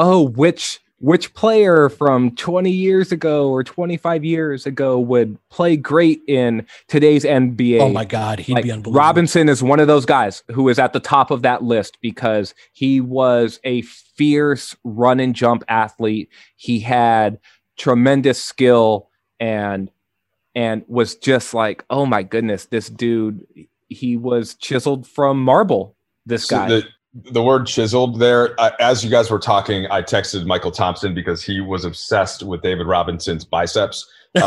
S14: which player from 20 years ago or 25 years ago would play great in today's NBA?
S12: Oh my God, he'd be unbelievable.
S14: Robinson is one of those guys who is at the top of that list because he was a fierce run and jump athlete. He had tremendous skill and was just like, oh my goodness, this dude, he was chiseled from marble, this guy.
S13: The word chiseled there, as you guys were talking, I texted Michael Thompson because he was obsessed with David Robinson's biceps.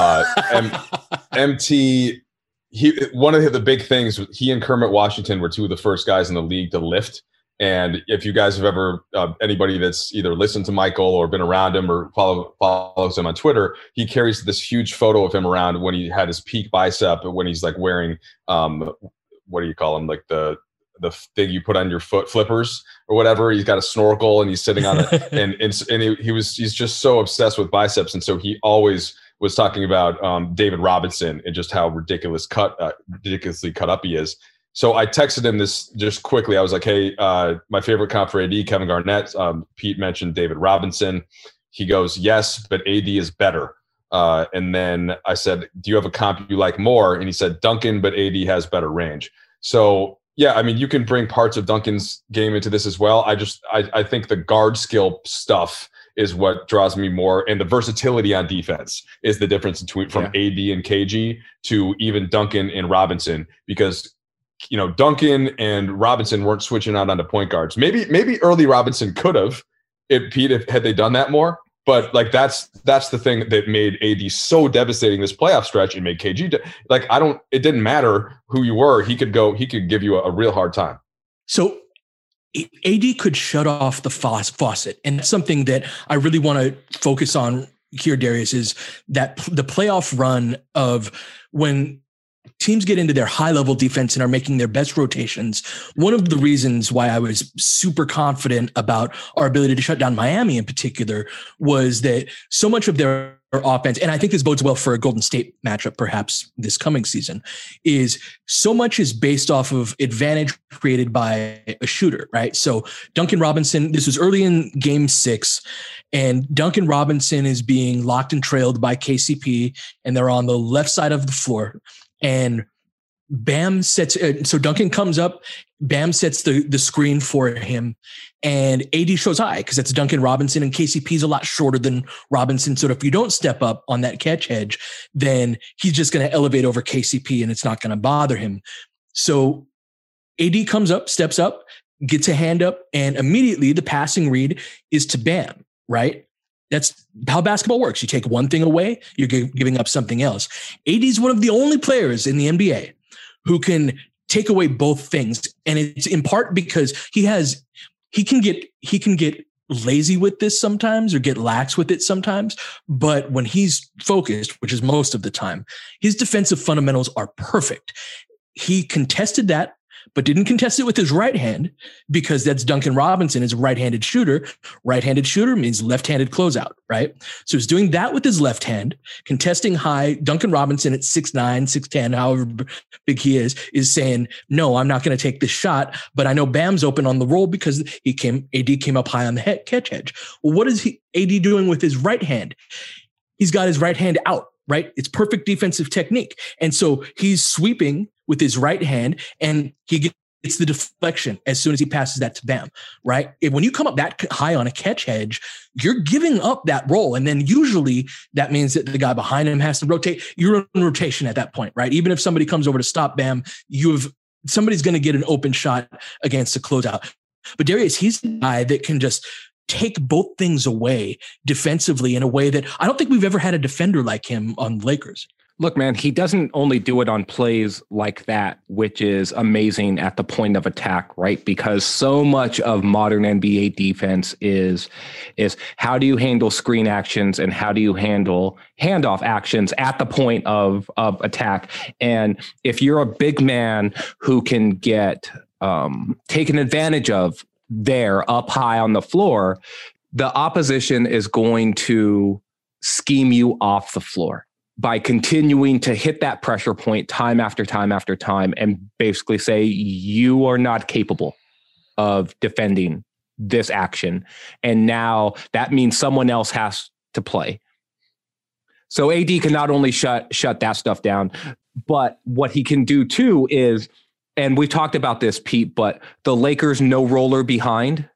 S13: MT, one of the big things, he and Kermit Washington were two of the first guys in the league to lift. And if you guys have ever, anybody that's either listened to Michael or been around him or follows him on Twitter, he carries this huge photo of him around when he had his peak bicep, when he's wearing, what do you call them? The thing you put on your foot, flippers or whatever. He's got a snorkel and he's sitting on it. and he's just so obsessed with biceps. And so he always was talking about David Robinson and just how ridiculously cut up he is. So I texted him this just quickly. I was like, hey, my favorite comp for AD, Kevin Garnett. Pete mentioned David Robinson. He goes, yes, but AD is better. And then I said, do you have a comp you like more? And he said, Duncan, but AD has better range. So yeah, I mean, you can bring parts of Duncan's game into this as well. I think the guard skill stuff is what draws me more. And the versatility on defense is the difference from AD and KG to even Duncan and Robinson, because Duncan and Robinson weren't switching out onto point guards. Maybe early Robinson could have, had they done that more. But like that's the thing that made AD so devastating this playoff stretch and made KG it didn't matter who you were. He could give you a real hard time.
S12: So AD could shut off the faucet. And that's something that I really want to focus on here, Darius, is that the playoff run of when teams get into their high-level defense and are making their best rotations. One of the reasons why I was super confident about our ability to shut down Miami in particular was that so much of their offense, and I think this bodes well for a Golden State matchup perhaps this coming season, is so much is based off of advantage created by a shooter, right? So Duncan Robinson, this was early in Game 6, and Duncan Robinson is being locked and trailed by KCP, and they're on the left side of the floor. And Bam sets, so Duncan comes up, Bam sets the screen for him, and AD shows high because it's Duncan Robinson, and KCP is a lot shorter than Robinson. So if you don't step up on that catch edge, then he's just going to elevate over KCP and it's not going to bother him. So AD comes up, steps up, gets a hand up, and immediately the passing read is to Bam, right? That's how basketball works. You take one thing away, you're giving up something else. AD is one of the only players in the NBA who can take away both things. And it's in part because he can get lazy with this sometimes or get lax with it sometimes. But when he's focused, which is most of the time, his defensive fundamentals are perfect. He contested that, but didn't contest it with his right hand because that's Duncan Robinson is a right-handed shooter. Right-handed shooter means left-handed closeout, right? So he's doing that with his left hand, contesting high. Duncan Robinson at 6'9", 6'10", however big he is saying, no, I'm not going to take this shot, but I know Bam's open on the roll because AD came up high on the catch edge. Well, what is AD doing with his right hand? He's got his right hand out, right? It's perfect defensive technique. And so he's sweeping with his right hand, and he gets the deflection as soon as he passes that to Bam, right? When you come up that high on a catch edge, you're giving up that roll. And then usually that means that the guy behind him has to rotate. You're in rotation at that point, right? Even if somebody comes over to stop Bam, somebody's going to get an open shot against a closeout. But Darius, he's the guy that can just take both things away defensively in a way that I don't think we've ever had a defender like him on the Lakers.
S14: Look, man, he doesn't only do it on plays like that, which is amazing at the point of attack, right? Because so much of modern NBA defense is how do you handle screen actions and how do you handle handoff actions at the point of attack? And if you're a big man who can get taken advantage of there up high on the floor, the opposition is going to scheme you off the floor by continuing to hit that pressure point time after time after time and basically say, you are not capable of defending this action. And now that means someone else has to play. So AD can not only shut that stuff down, but what he can do too is, and we talked about this, Pete, but the Lakers no roller behind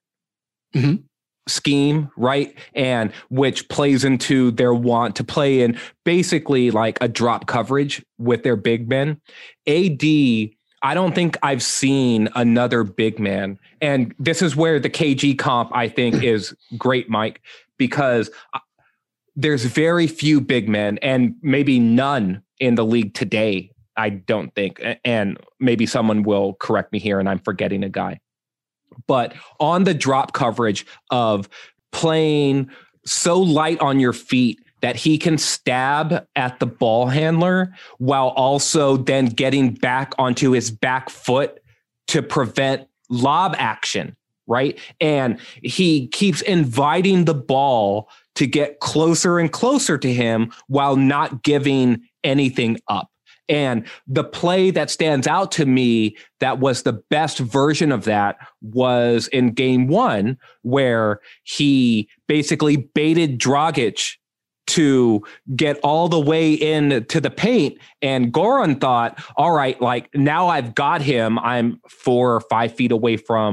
S14: scheme, right? And which plays into their want to play in basically like a drop coverage with their big men. AD, I don't think I've seen another big man. And this is where the KG comp, I think, is great, Mike, because there's very few big men and maybe none in the league today, I don't think. And maybe someone will correct me here and I'm forgetting a guy. But on the drop coverage of playing so light on your feet that he can stab at the ball handler while also then getting back onto his back foot to prevent lob action, right? And he keeps inviting the ball to get closer and closer to him while not giving anything up. And the play that stands out to me that was the best version of that was in game 1, where he basically baited Dragic to get all the way in to the paint. And Goran thought, all right, like now I've got him. I'm 4 or 5 feet away from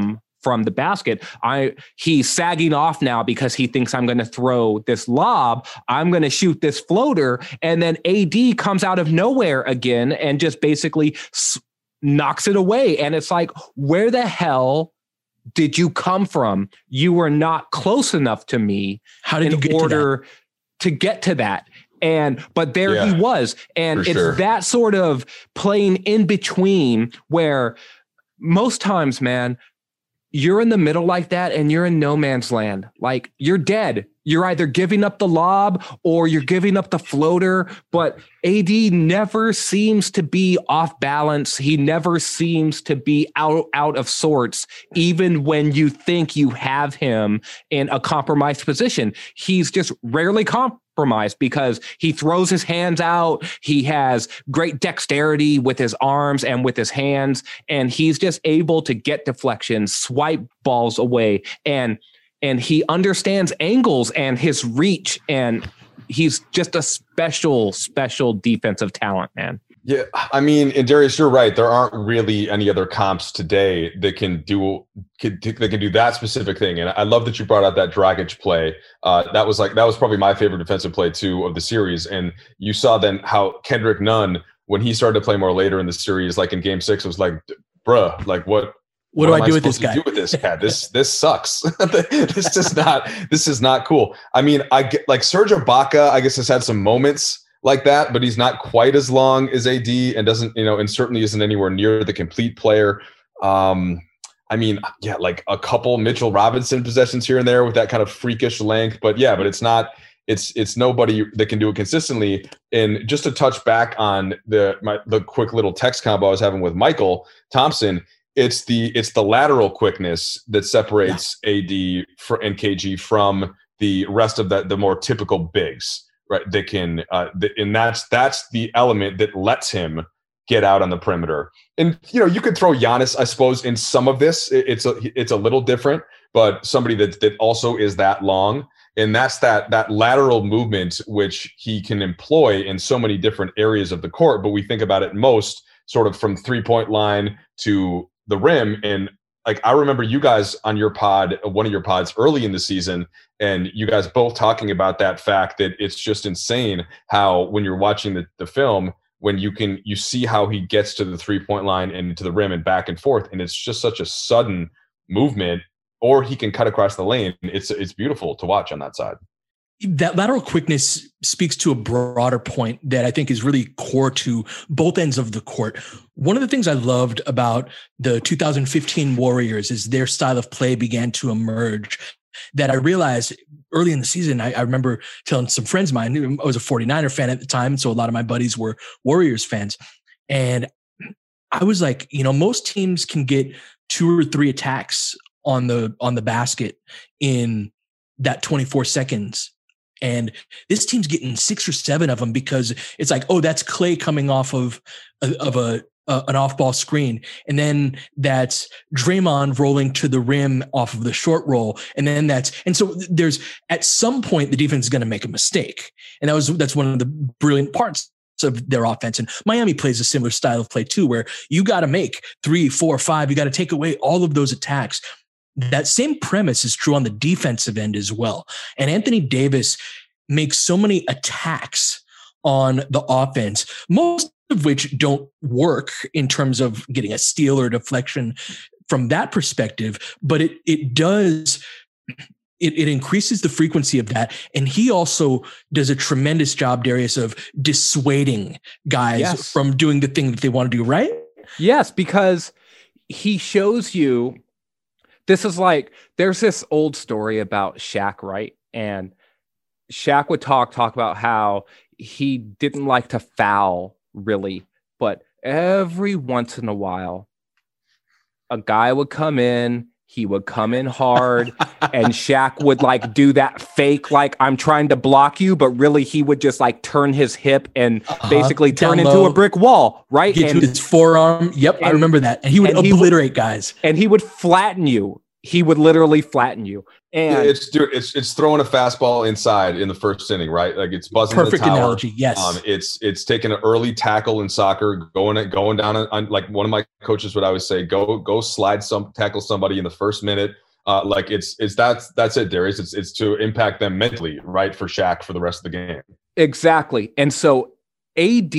S14: from the basket. He's sagging off now because he thinks I'm going to throw this lob. I'm going to shoot this floater. And then AD comes out of nowhere again and just basically knocks it away. And it's like, where the hell did you come from? You were not close enough to me.
S12: How did you get
S14: to get to that? But there he was. And it's that sort of playing in between where most times, man, you're in the middle like that and you're in no man's land. Like, you're dead. You're either giving up the lob or you're giving up the floater, but AD never seems to be off balance. He never seems to be out of sorts, even when you think you have him in a compromised position. He's just rarely compromised because he throws his hands out. He has great dexterity with his arms and with his hands, and he's just able to get deflections, swipe balls away, and he understands angles and his reach, and he's just a special defensive talent, man.
S13: Yeah, I mean, and Darius, you're right. There aren't really any other comps today that can do that specific thing. And I love that you brought out that Dragic play. That was probably my favorite defensive play too of the series. And you saw then how Kendrick Nunn, when he started to play more later in the series, like in Game 6, was like, bruh, like what
S12: do I do with this guy?
S13: Do with this cat? This sucks. This is not cool. I mean, I get like Serge Ibaka, I guess, has had some moments like that, but he's not quite as long as AD and doesn't, and certainly isn't anywhere near the complete player. I mean, yeah, like a couple Mitchell Robinson possessions here and there with that kind of freakish length, but it's not. It's nobody that can do it consistently. And just to touch back on the quick little text combo I was having with Michael Thompson. It's the lateral quickness that separates AD and KG from the rest of the more typical bigs, right? They can, and that's the element that lets him get out on the perimeter. And you could throw Giannis, I suppose, in some of this. It's a little different, but somebody that also is that long, and that's that lateral movement which he can employ in so many different areas of the court. But we think about it most sort of from 3-point line to the rim. And like, I remember you guys on your pod, one of your pods early in the season, and you guys both talking about that fact that it's just insane how when you're watching the film, when you see how he gets to the 3-point line and to the rim and back and forth, and it's just such a sudden movement, or he can cut across the lane. It's beautiful to watch on that side.
S12: That lateral quickness speaks to a broader point that I think is really core to both ends of the court. One of the things I loved about the 2015 Warriors is their style of play began to emerge that I realized early in the season. I remember telling some friends of mine, I was a 49er fan at the time, so a lot of my buddies were Warriors fans. And I was like, most teams can get 2 or 3 attacks on the basket in that 24 seconds. And this team's getting 6 or 7 of them because it's like, oh, that's Clay coming off of an off-ball screen. And then that's Draymond rolling to the rim off of the short roll. And so there's, at some point, the defense is going to make a mistake. And that's one of the brilliant parts of their offense. And Miami plays a similar style of play too, where you got to make 3, 4, 5. You got to take away all of those attacks. That same premise is true on the defensive end as well. And Anthony Davis makes so many attacks on the offense, most of which don't work in terms of getting a steal or deflection from that perspective, but it does. It increases the frequency of that. And he also does a tremendous job, Darius, of dissuading guys from doing the thing that they want to do, right?
S14: Yes, because he shows you. This is like, there's this old story about Shaq, right? And Shaq would talk about how he didn't like to foul really, but every once in a while, a guy would come in, he would come in hard, and Shaq would like do that fake, like, I'm trying to block you, but really he would just like turn his hip and basically turn into a brick wall, right?
S12: And his forearm. Yep, I remember that. And he would obliterate guys.
S14: And he would flatten you. he would literally flatten you. And
S13: it's throwing a fastball inside in the first inning, right? Like it's buzzing
S12: perfect
S13: the tower.
S12: Analogy. Yes.
S13: It's taking an early tackle in soccer, going down on, like one of my coaches would always say, go tackle somebody in the first minute. Like that's it, Darius. It's to impact them mentally, right? For Shaq for the rest of the game.
S14: Exactly. And so AD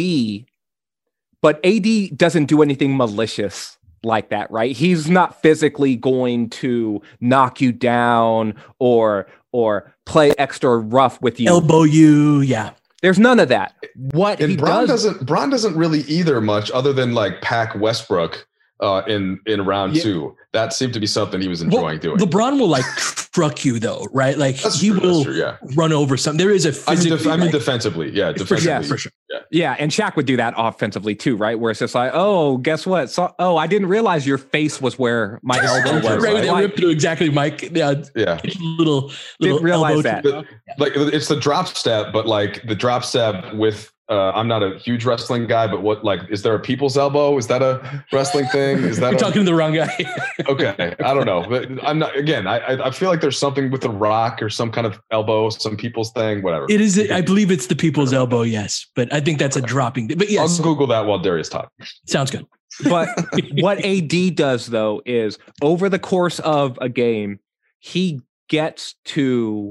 S14: doesn't do anything malicious like that, right? He's not physically going to knock you down or play extra rough with you.
S12: Elbow you, yeah.
S14: There's none of that.
S13: Bron doesn't really either much other than like pack Westbrook in round 2. That seemed to be something he was enjoying doing.
S12: LeBron will like truck you though, right? Like he will run over something. There is a
S13: I mean defensively, defensively.
S12: For sure.
S14: Yeah, and Shaq would do that offensively too, right? Where it's just like, oh, guess what? So, I didn't realize your face was where my elbow was.
S12: Right, they ripped through exactly, Mike. Yeah. Little
S14: didn't realize that.
S13: Like it's the drop step, but like the drop step with. I'm not a huge wrestling guy, but what, like, is there a people's elbow? Is that a wrestling thing? Is that
S12: You're talking to the wrong guy?
S13: Okay. I don't know, but I'm not, again, I feel like there's something with the Rock or some kind of elbow, some people's thing, whatever.
S12: It is. I believe it's the people's elbow. Yes. But I think that's a dropping, but yes.
S13: I'll Google that while Darius talks.
S12: Sounds good.
S14: But what AD does though, is over the course of a game, he gets to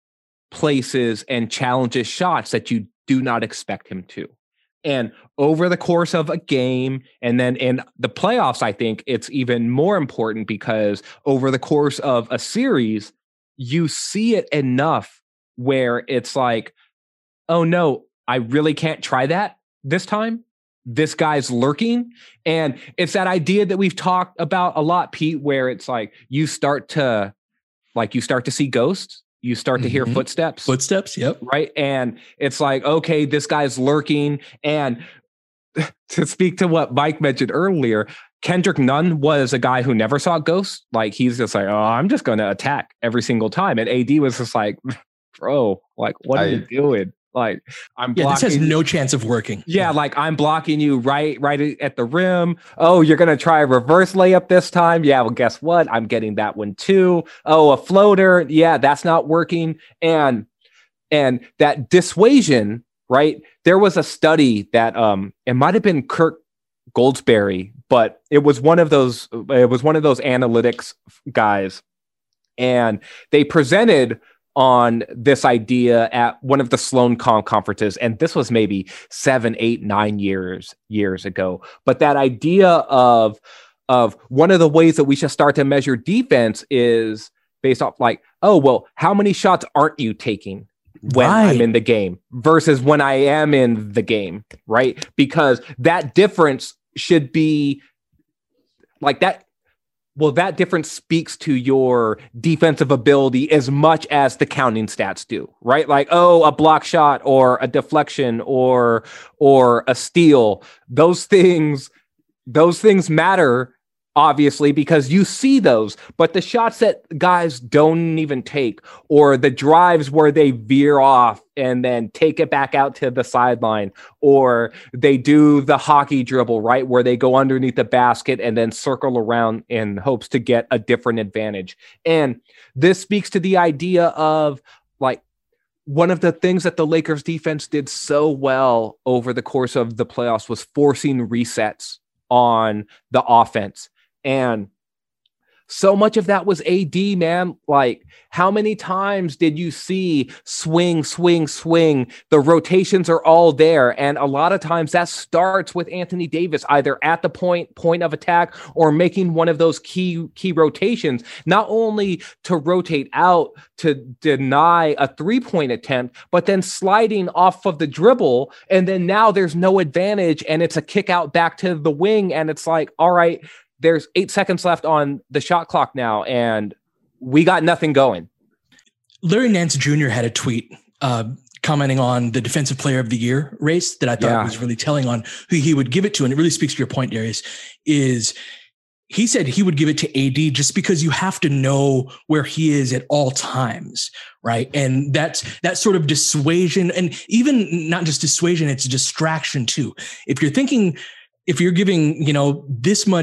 S14: places and challenges shots that you do not expect him to. And over the course of a game, and then in the playoffs, I think it's even more important because over the course of a series, you see it enough where it's like, oh no, I really can't try that this time. This guy's lurking. And it's that idea that we've talked about a lot, Pete, where it's like you start to see ghosts. You start to hear footsteps.
S12: Yep.
S14: Right. And it's like, okay, this guy's lurking. And to speak to what Mike mentioned earlier, Kendrick Nunn was a guy who never saw ghosts. Like, he's just like, oh, I'm just going to attack every single time. And AD was just like, bro, like, what are you doing? Like, I'm blocking.
S12: This has no chance of working.
S14: Yeah, like I'm blocking you right at the rim. Oh, you're gonna try a reverse layup this time? Yeah, well, guess what? I'm getting that one too. Oh, a floater. Yeah, that's not working. And that dissuasion, right? There was a study that it might have been Kirk Goldsberry, but it was one of those analytics guys, and they presented on this idea at one of the Sloan conferences. And this was maybe 7, 8, 9 years ago. But that idea of one of the ways that we should start to measure defense is based off like, oh, well, how many shots aren't you taking when I'm in the game versus when I am in the game, right? Because that difference should be like that. Well, that difference speaks to your defensive ability as much as the counting stats do, right? Like, oh, a block shot or a deflection or a steal. Those things matter, obviously, because you see those. But the shots that guys don't even take, or the drives where they veer off and then take it back out to the sideline, or they do the hockey dribble, right, where they go underneath the basket and then circle around in hopes to get a different advantage. And this speaks to the idea of like one of the things that the Lakers defense did so well over the course of the playoffs was forcing resets on the offense. And so much of that was AD, man. Like, how many times did you see swing? The rotations are all there. And a lot of times that starts with Anthony Davis, either at the point of attack or making one of those key rotations, not only to rotate out to deny a 3-point attempt, but then sliding off of the dribble. And then now there's no advantage and it's a kick out back to the wing. And it's like, all right, there's 8 seconds left on the shot clock now, and we got nothing going.
S12: Larry Nance Jr. had a tweet commenting on the Defensive Player of the Year race that I thought was really telling on who he would give it to. And it really speaks to your point, Darius, is he said he would give it to AD just because you have to know where he is at all times, right? And that's that sort of dissuasion, and even not just dissuasion, it's distraction too. If you're giving, this much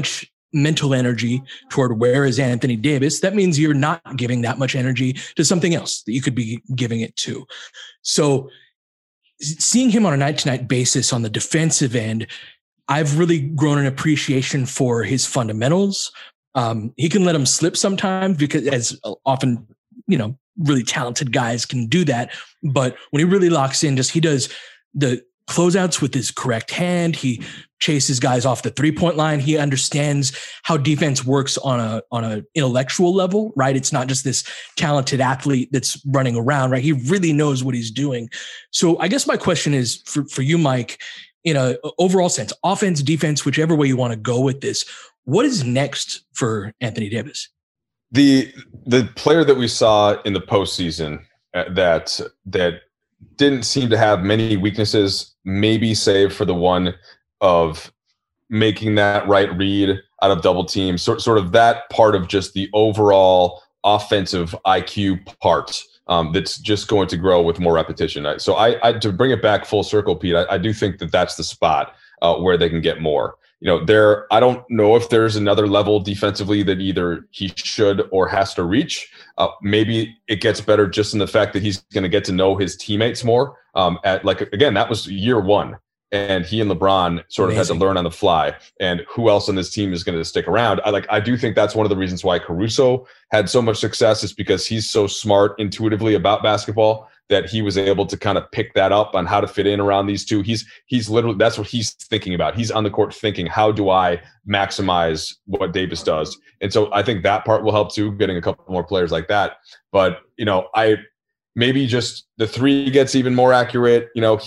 S12: mental energy toward where is Anthony Davis, that means you're not giving that much energy to something else that you could be giving it to. So seeing him on a night-to-night basis on the defensive end, I've really grown an appreciation for his fundamentals. He can let him slip sometimes because, as often, really talented guys can do that. But when he really locks in, he does the closeouts with his correct hand. He chases guys off the 3-point line. He understands how defense works on a intellectual level, right? It's not just this talented athlete that's running around, right? He really knows what he's doing. So I guess my question is for you, Mike, in a overall sense, offense, defense, whichever way you want to go with this, what is next for Anthony Davis?
S13: The player that we saw in the postseason that didn't seem to have many weaknesses, maybe save for the one of making that right read out of double team, sort of that part of just the overall offensive IQ part that's just going to grow with more repetition. So I to bring it back full circle, Pete, I do think that that's the spot where they can get more. I don't know if there's another level defensively that either he should or has to reach. Maybe it gets better just in the fact that he's going to get to know his teammates more. Again, that was year one, and he and LeBron sort of had to learn on the fly. And who else on this team is going to stick around? I do think that's one of the reasons why Caruso had so much success, is because he's so smart intuitively about basketball that he was able to kind of pick that up on how to fit in around these two. He's literally, that's what he's thinking about. He's on the court thinking, how do I maximize what Davis does? And so I think that part will help too, getting a couple more players like that. But, maybe just the three gets even more accurate.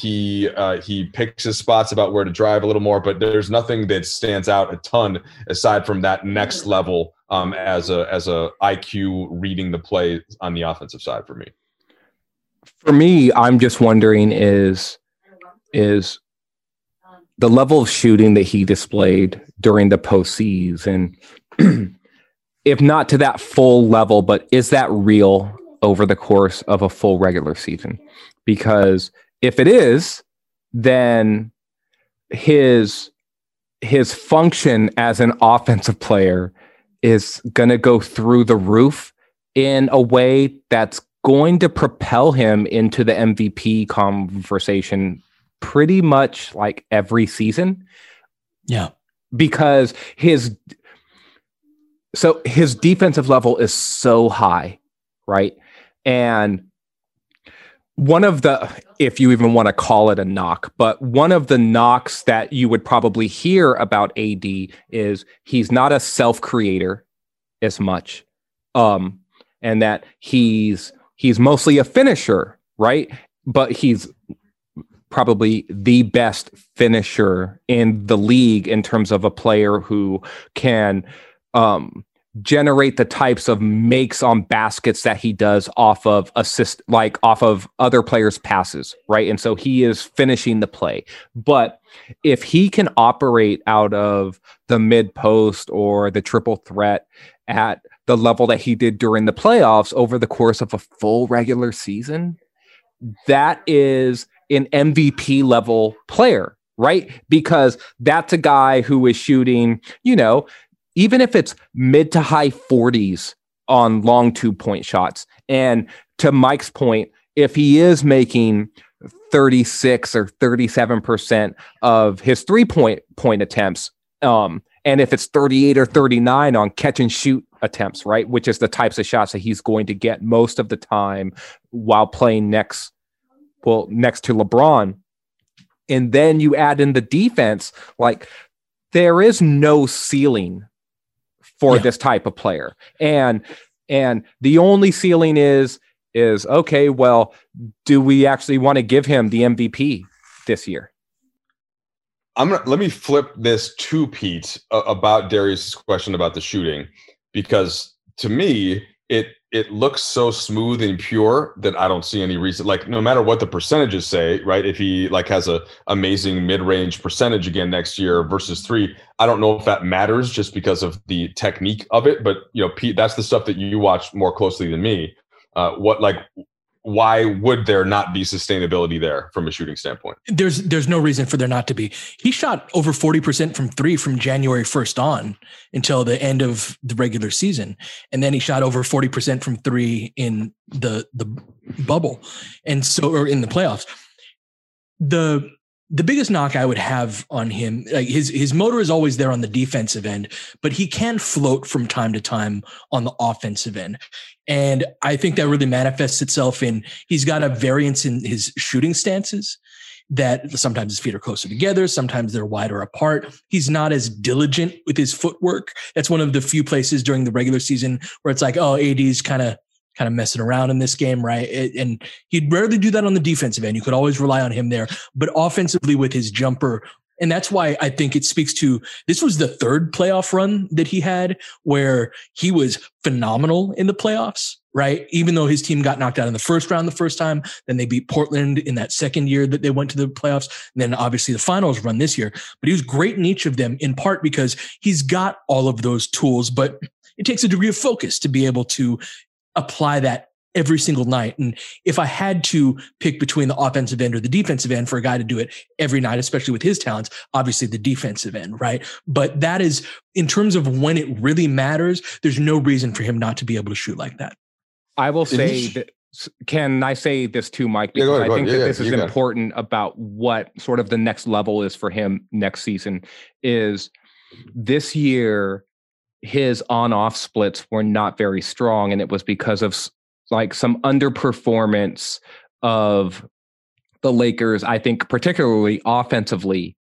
S13: He picks his spots about where to drive a little more, but there's nothing that stands out a ton aside from that next level as a IQ reading the play on the offensive side for me.
S14: For me, I'm just wondering is the level of shooting that he displayed during the postseason, if not to that full level, but is that real over the course of a full regular season? Because if it is, then his function as an offensive player is going to go through the roof in a way that's going to propel him into the MVP conversation pretty much like every season.
S12: Yeah. Because
S14: his defensive level is so high, right? And one of the, if you even want to call it a knock, but one of the knocks that you would probably hear about AD is he's not a self-creator as much. And that he's mostly a finisher, right? But he's probably the best finisher in the league in terms of a player who can generate the types of makes on baskets that he does off of off of other players' passes, right? And so he is finishing the play. But if he can operate out of the mid post or the triple threat at the level that he did during the playoffs over the course of a full regular season, that is an MVP level player, right? Because that's a guy who is shooting, even if it's mid to high 40s on long 2-point shots. And to Mike's point, if he is making 36 or 37% of his 3-point attempts, and if it's 38 or 39 on catch and shoot attempts, right, which is the types of shots that he's going to get most of the time while playing next to LeBron, and then you add in the defense, there is no ceiling for this type of player. And the only ceiling is okay, well, do we actually want to give him the MVP this year?
S13: Let me flip this to Pete about Darius' question about the shooting, because to me, it looks so smooth and pure that I don't see any reason, no matter what the percentages say, right? If he has a amazing mid-range percentage again next year versus 3, I don't know if that matters just because of the technique of it. But, Pete, that's the stuff that you watch more closely than me. why would there not be sustainability there from a shooting standpoint?
S12: There's no reason for there not to be. He shot over 40% from three from January 1st on until the end of the regular season. And then he shot over 40% from three in the bubble. And so, or in the playoffs. The biggest knock I would have on him, like his motor is always there on the defensive end, but he can float from time to time on the offensive end. And I think that really manifests itself in he's got a variance in his shooting stances that sometimes his feet are closer together. Sometimes they're wider apart. He's not as diligent with his footwork. That's one of the few places during the regular season where it's like, oh, AD's kind of messing around in this game, right? And he'd rarely do that on the defensive end. You could always rely on him there, but offensively with his jumper. And that's why I think it speaks to, this was the third playoff run that he had where he was phenomenal in the playoffs, right? Even though his team got knocked out in the first round the first time, then they beat Portland in that second year that they went to the playoffs. And then obviously the finals run this year, but he was great in each of them in part because he's got all of those tools, but it takes a degree of focus to be able to apply that every single night. And if I had to pick between the offensive end or the defensive end for a guy to do it every night, especially with his talents, obviously the defensive end, right? But that is, in terms of when it really matters, there's no reason for him not to be able to shoot like that.
S14: I will say that, can I say this too, Mike? Because I think that this is important about what sort of the next level is for him next season. Is this year, his on-off splits were not very strong, and it was because of like some underperformance of the Lakers, I think particularly offensively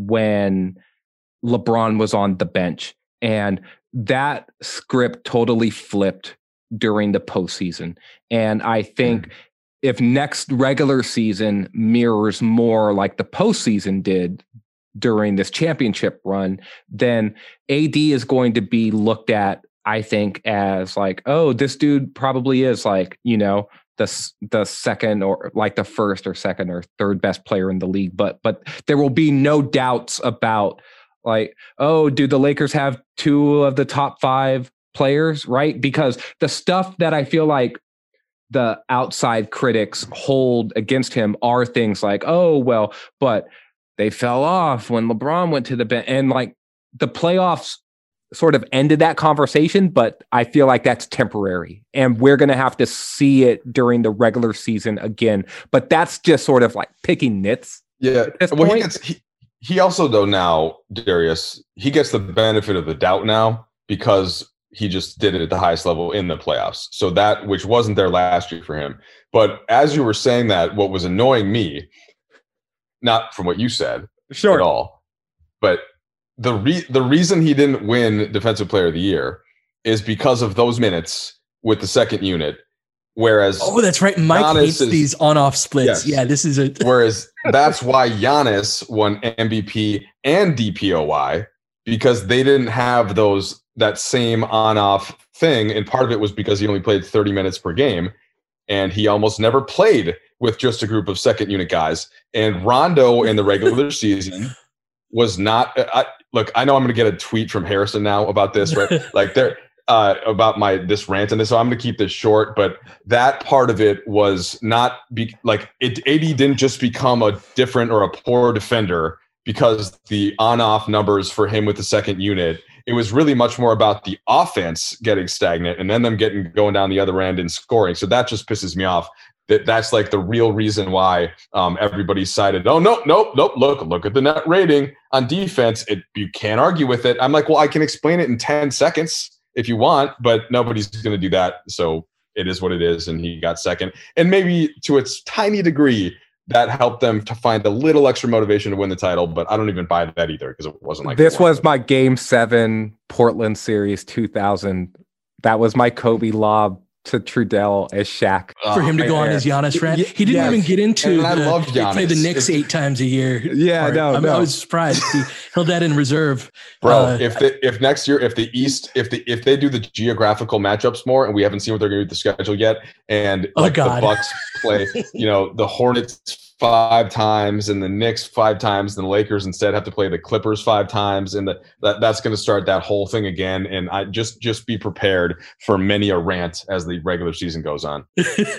S14: when LeBron was on the bench. And that script totally flipped during the postseason. And I think if next regular season mirrors more like the postseason did during this championship run, then AD is going to be looked at, I think, as like, oh, this dude probably is like, you know, the second or like the first or second or third best player in the league. But there will be no doubts about like, oh, do the Lakers have two of the top five players, right? Because the stuff that I feel like the outside critics hold against him are things like, oh, well, but they fell off when LeBron went to the bench, and like the playoffs sort of ended that conversation, but I feel like that's temporary and we're going to have to see it during the regular season again. But that's just sort of like picking nits.
S13: Yeah. Well, he also though now, Darius, he gets the benefit of the doubt now because he just did it at the highest level in the playoffs. So that, which wasn't there last year for him. But as you were saying that, what was annoying me, not from what you said at all, but the reason he didn't win Defensive Player of the Year is because of those minutes with the second unit. Whereas,
S12: oh, that's right, Mike hates these on-off splits. Yes. Yeah, this is a.
S13: Whereas that's why Giannis won MVP and DPOY, because they didn't have that same on-off thing, and part of it was because he only played 30 minutes per game, and he almost never played with just a group of second unit guys. And Rondo in the regular season was not. Look, I know I'm going to get a tweet from Harrison now about this, right? Like about this rant and this, so I'm going to keep this short. But that part of it was not AD didn't just become a different or a poor defender because the on-off numbers for him with the second unit. It was really much more about the offense getting stagnant and then them going down the other end and scoring. So that just pisses me off. That's like the real reason why everybody cited, oh, nope. Look at the net rating on defense. You can't argue with it. I'm like, well, I can explain it in 10 seconds if you want, but nobody's going to do that. So it is what it is. And he got second. And maybe to its tiny degree, that helped them to find a little extra motivation to win the title. But I don't even buy that either because it wasn't like
S14: this was my Game 7 Portland Series 2000. That was my Kobe lob to Trudell as Shaq.
S12: For him to go on his Giannis rant. He didn't even get into
S13: I love Giannis.
S12: Play the Knicks 8 times a year.
S14: Yeah, no.
S12: I was surprised. He held that in reserve.
S13: Bro, if next year, if they do the geographical matchups more, and we haven't seen what they're going to do with the schedule yet, and the Bucks play, the Hornets 5 times and the Knicks 5 times, and the Lakers instead have to play the Clippers 5 times, and that's going to start that whole thing again. And I just be prepared for many a rant as the regular season goes on.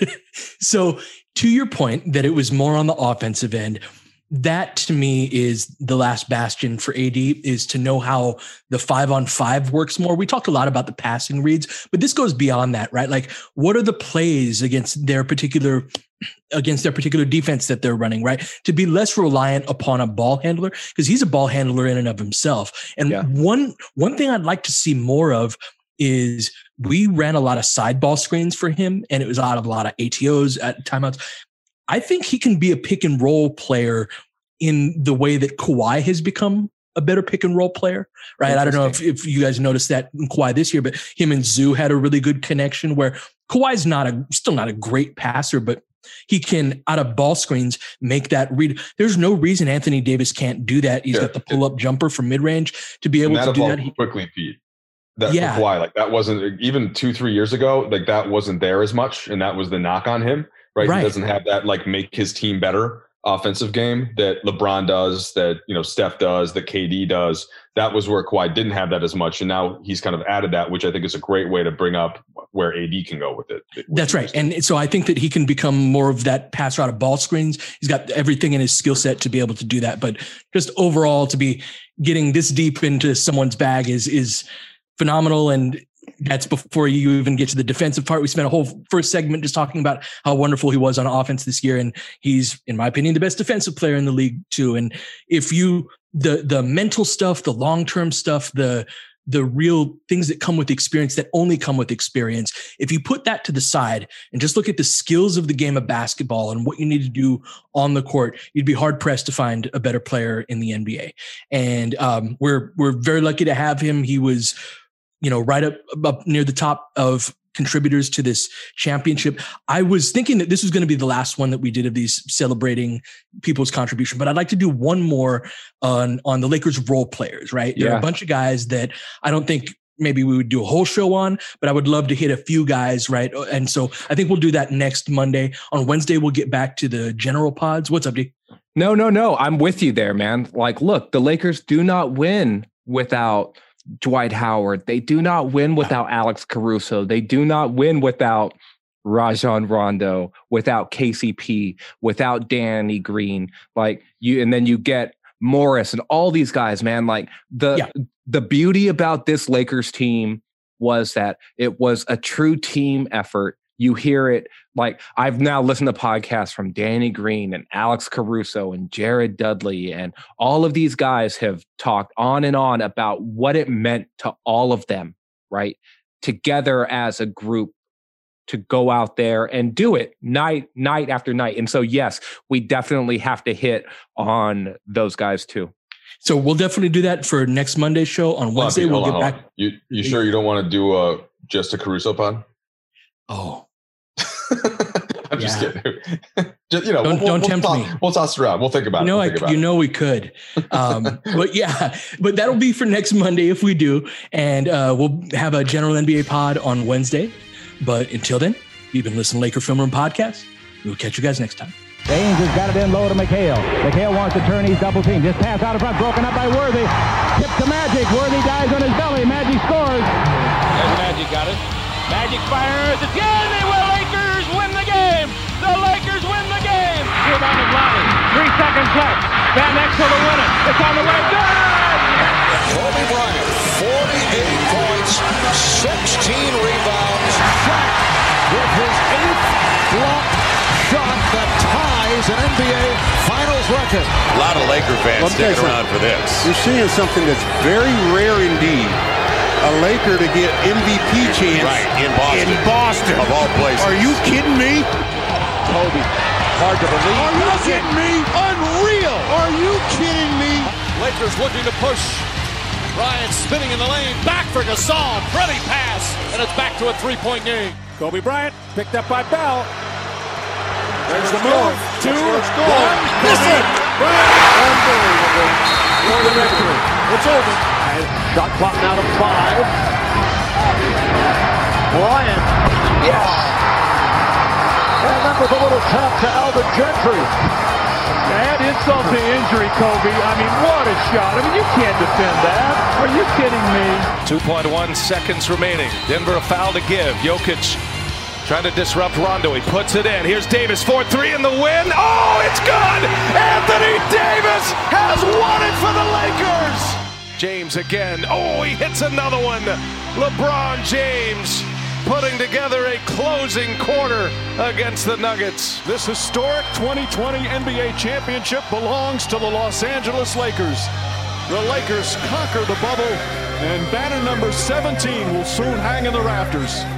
S12: So to your point that it was more on the offensive end, that to me is the last bastion for AD, is to know how the 5-on-5 works more. We talked a lot about the passing reads, but this goes beyond that, right? Like, what are the plays against their particular defense that they're running, right? To be less reliant upon a ball handler, because he's a ball handler in and of himself. And one thing I'd like to see more of is we ran a lot of side ball screens for him, and it was out of a lot of ATOs at timeouts. I think he can be a pick and roll player in the way that Kawhi has become a better pick and roll player, right? I don't know if you guys noticed that in Kawhi this year, but him and Zoo had a really good connection where Kawhi's still not a great passer, but he can, out of ball screens, make that read. There's no reason Anthony Davis can't do that. He's got the pull-up jumper from mid-range to be able to do that.
S13: Quickly, Pete. For Kawhi, like that wasn't even 2-3 years ago, like that wasn't there as much, and that was the knock on him. Right. He doesn't have that like make his team better offensive game that LeBron does, that Steph does, that KD does. That was where Kawhi didn't have that as much, and now he's kind of added that, which I think is a great way to bring up where AD can go with it.
S12: That's right, and so I think that he can become more of that passer out of ball screens. He's got everything in his skill set to be able to do that, but just overall to be getting this deep into someone's bag is phenomenal. And that's before you even get to the defensive part. We spent a whole first segment just talking about how wonderful he was on offense this year. And he's, in my opinion, the best defensive player in the league too. And if the mental stuff, the long-term stuff, the real things that come with experience, that only come with experience, if you put that to the side and just look at the skills of the game of basketball and what you need to do on the court, you'd be hard pressed to find a better player in the NBA. And we're very lucky to have him. He was, right up near the top of contributors to this championship. I was thinking that this was going to be the last one that we did of these celebrating people's contribution, but I'd like to do one more on the Lakers role players, right? There are a bunch of guys that I don't think maybe we would do a whole show on, but I would love to hit a few guys, right? And so I think we'll do that next Monday. On Wednesday, we'll get back to the general pods. What's up, D?
S14: No. I'm with you there, man. Like, look, the Lakers do not win without Dwight Howard. They do not win without Alex Caruso. They do not win without Rajon Rondo, without KCP, without Danny Green. And then you get Morris and all these guys, man. Like the beauty about this Lakers team was that it was a true team effort. You hear it, like I've now listened to podcasts from Danny Green and Alex Caruso and Jared Dudley, and all of these guys have talked on and on about what it meant to all of them, right? Together as a group to go out there and do it night after night. And so, yes, we definitely have to hit on those guys too.
S12: So we'll definitely do that for next Monday's show. On Wednesday, we'll get back.
S13: You sure you don't want to do just a Caruso pod?
S12: Oh.
S13: I'm just kidding.
S12: Don't tempt me.
S13: We'll toss it around. We'll think about it. We
S12: could. But that'll be for next Monday if we do. And we'll have a general NBA pod on Wednesday. But until then, you've been listening to Laker Film Room Podcast. We'll catch you guys next time.
S15: Baines has got it in low to McHale. McHale wants to turn. He's double teamed. Just pass out in front. Broken up by Worthy. Tip to Magic. Worthy dies on his belly. Magic scores.
S16: There's Magic. Got it. Magic fires. It's good. They will. Lakers win the game. The Lakers win the game. Rebound of Lonnie. 3 seconds left. Van Exel to win it. It's on the way. Good.
S17: Kobe Bryant, 48 points, 16 rebounds. Shaq with his 8th block shot that ties an NBA Finals record.
S18: A lot of Laker fans sticking around for this.
S19: You're seeing something that's very rare indeed. A Laker to get MVP chance
S18: in Boston. Of all places.
S19: Are you kidding me?
S17: Kobe, hard to believe.
S19: Are you kidding me? Unreal. Are you kidding me?
S16: Lakers looking to push. Bryant spinning in the lane. Back for Gasol. Pretty pass. And it's back to a 3-point game. Kobe Bryant picked up by Bell. There's the move. 2, 1. Miss it.
S17: Unbelievable. For the victory.
S16: It's over.
S17: Shot clock now to 5. Bryant. Yes. And then with a little tap to Alvin Gentry. Add insult to injury, Kobe. I mean, what a shot. I mean, you can't defend that. Are you kidding me?
S16: 2.1 seconds remaining. Denver a foul to give. Jokic trying to disrupt Rondo. He puts it in. Here's Davis, 4-3 in the win. Oh, it's good! Anthony Davis has won it for the Lakers! James again. Oh, he hits another one. LeBron James putting together a closing quarter against the Nuggets.
S20: This historic 2020 NBA championship belongs to the Los Angeles Lakers. The Lakers conquer the bubble, and banner number 17 will soon hang in the rafters.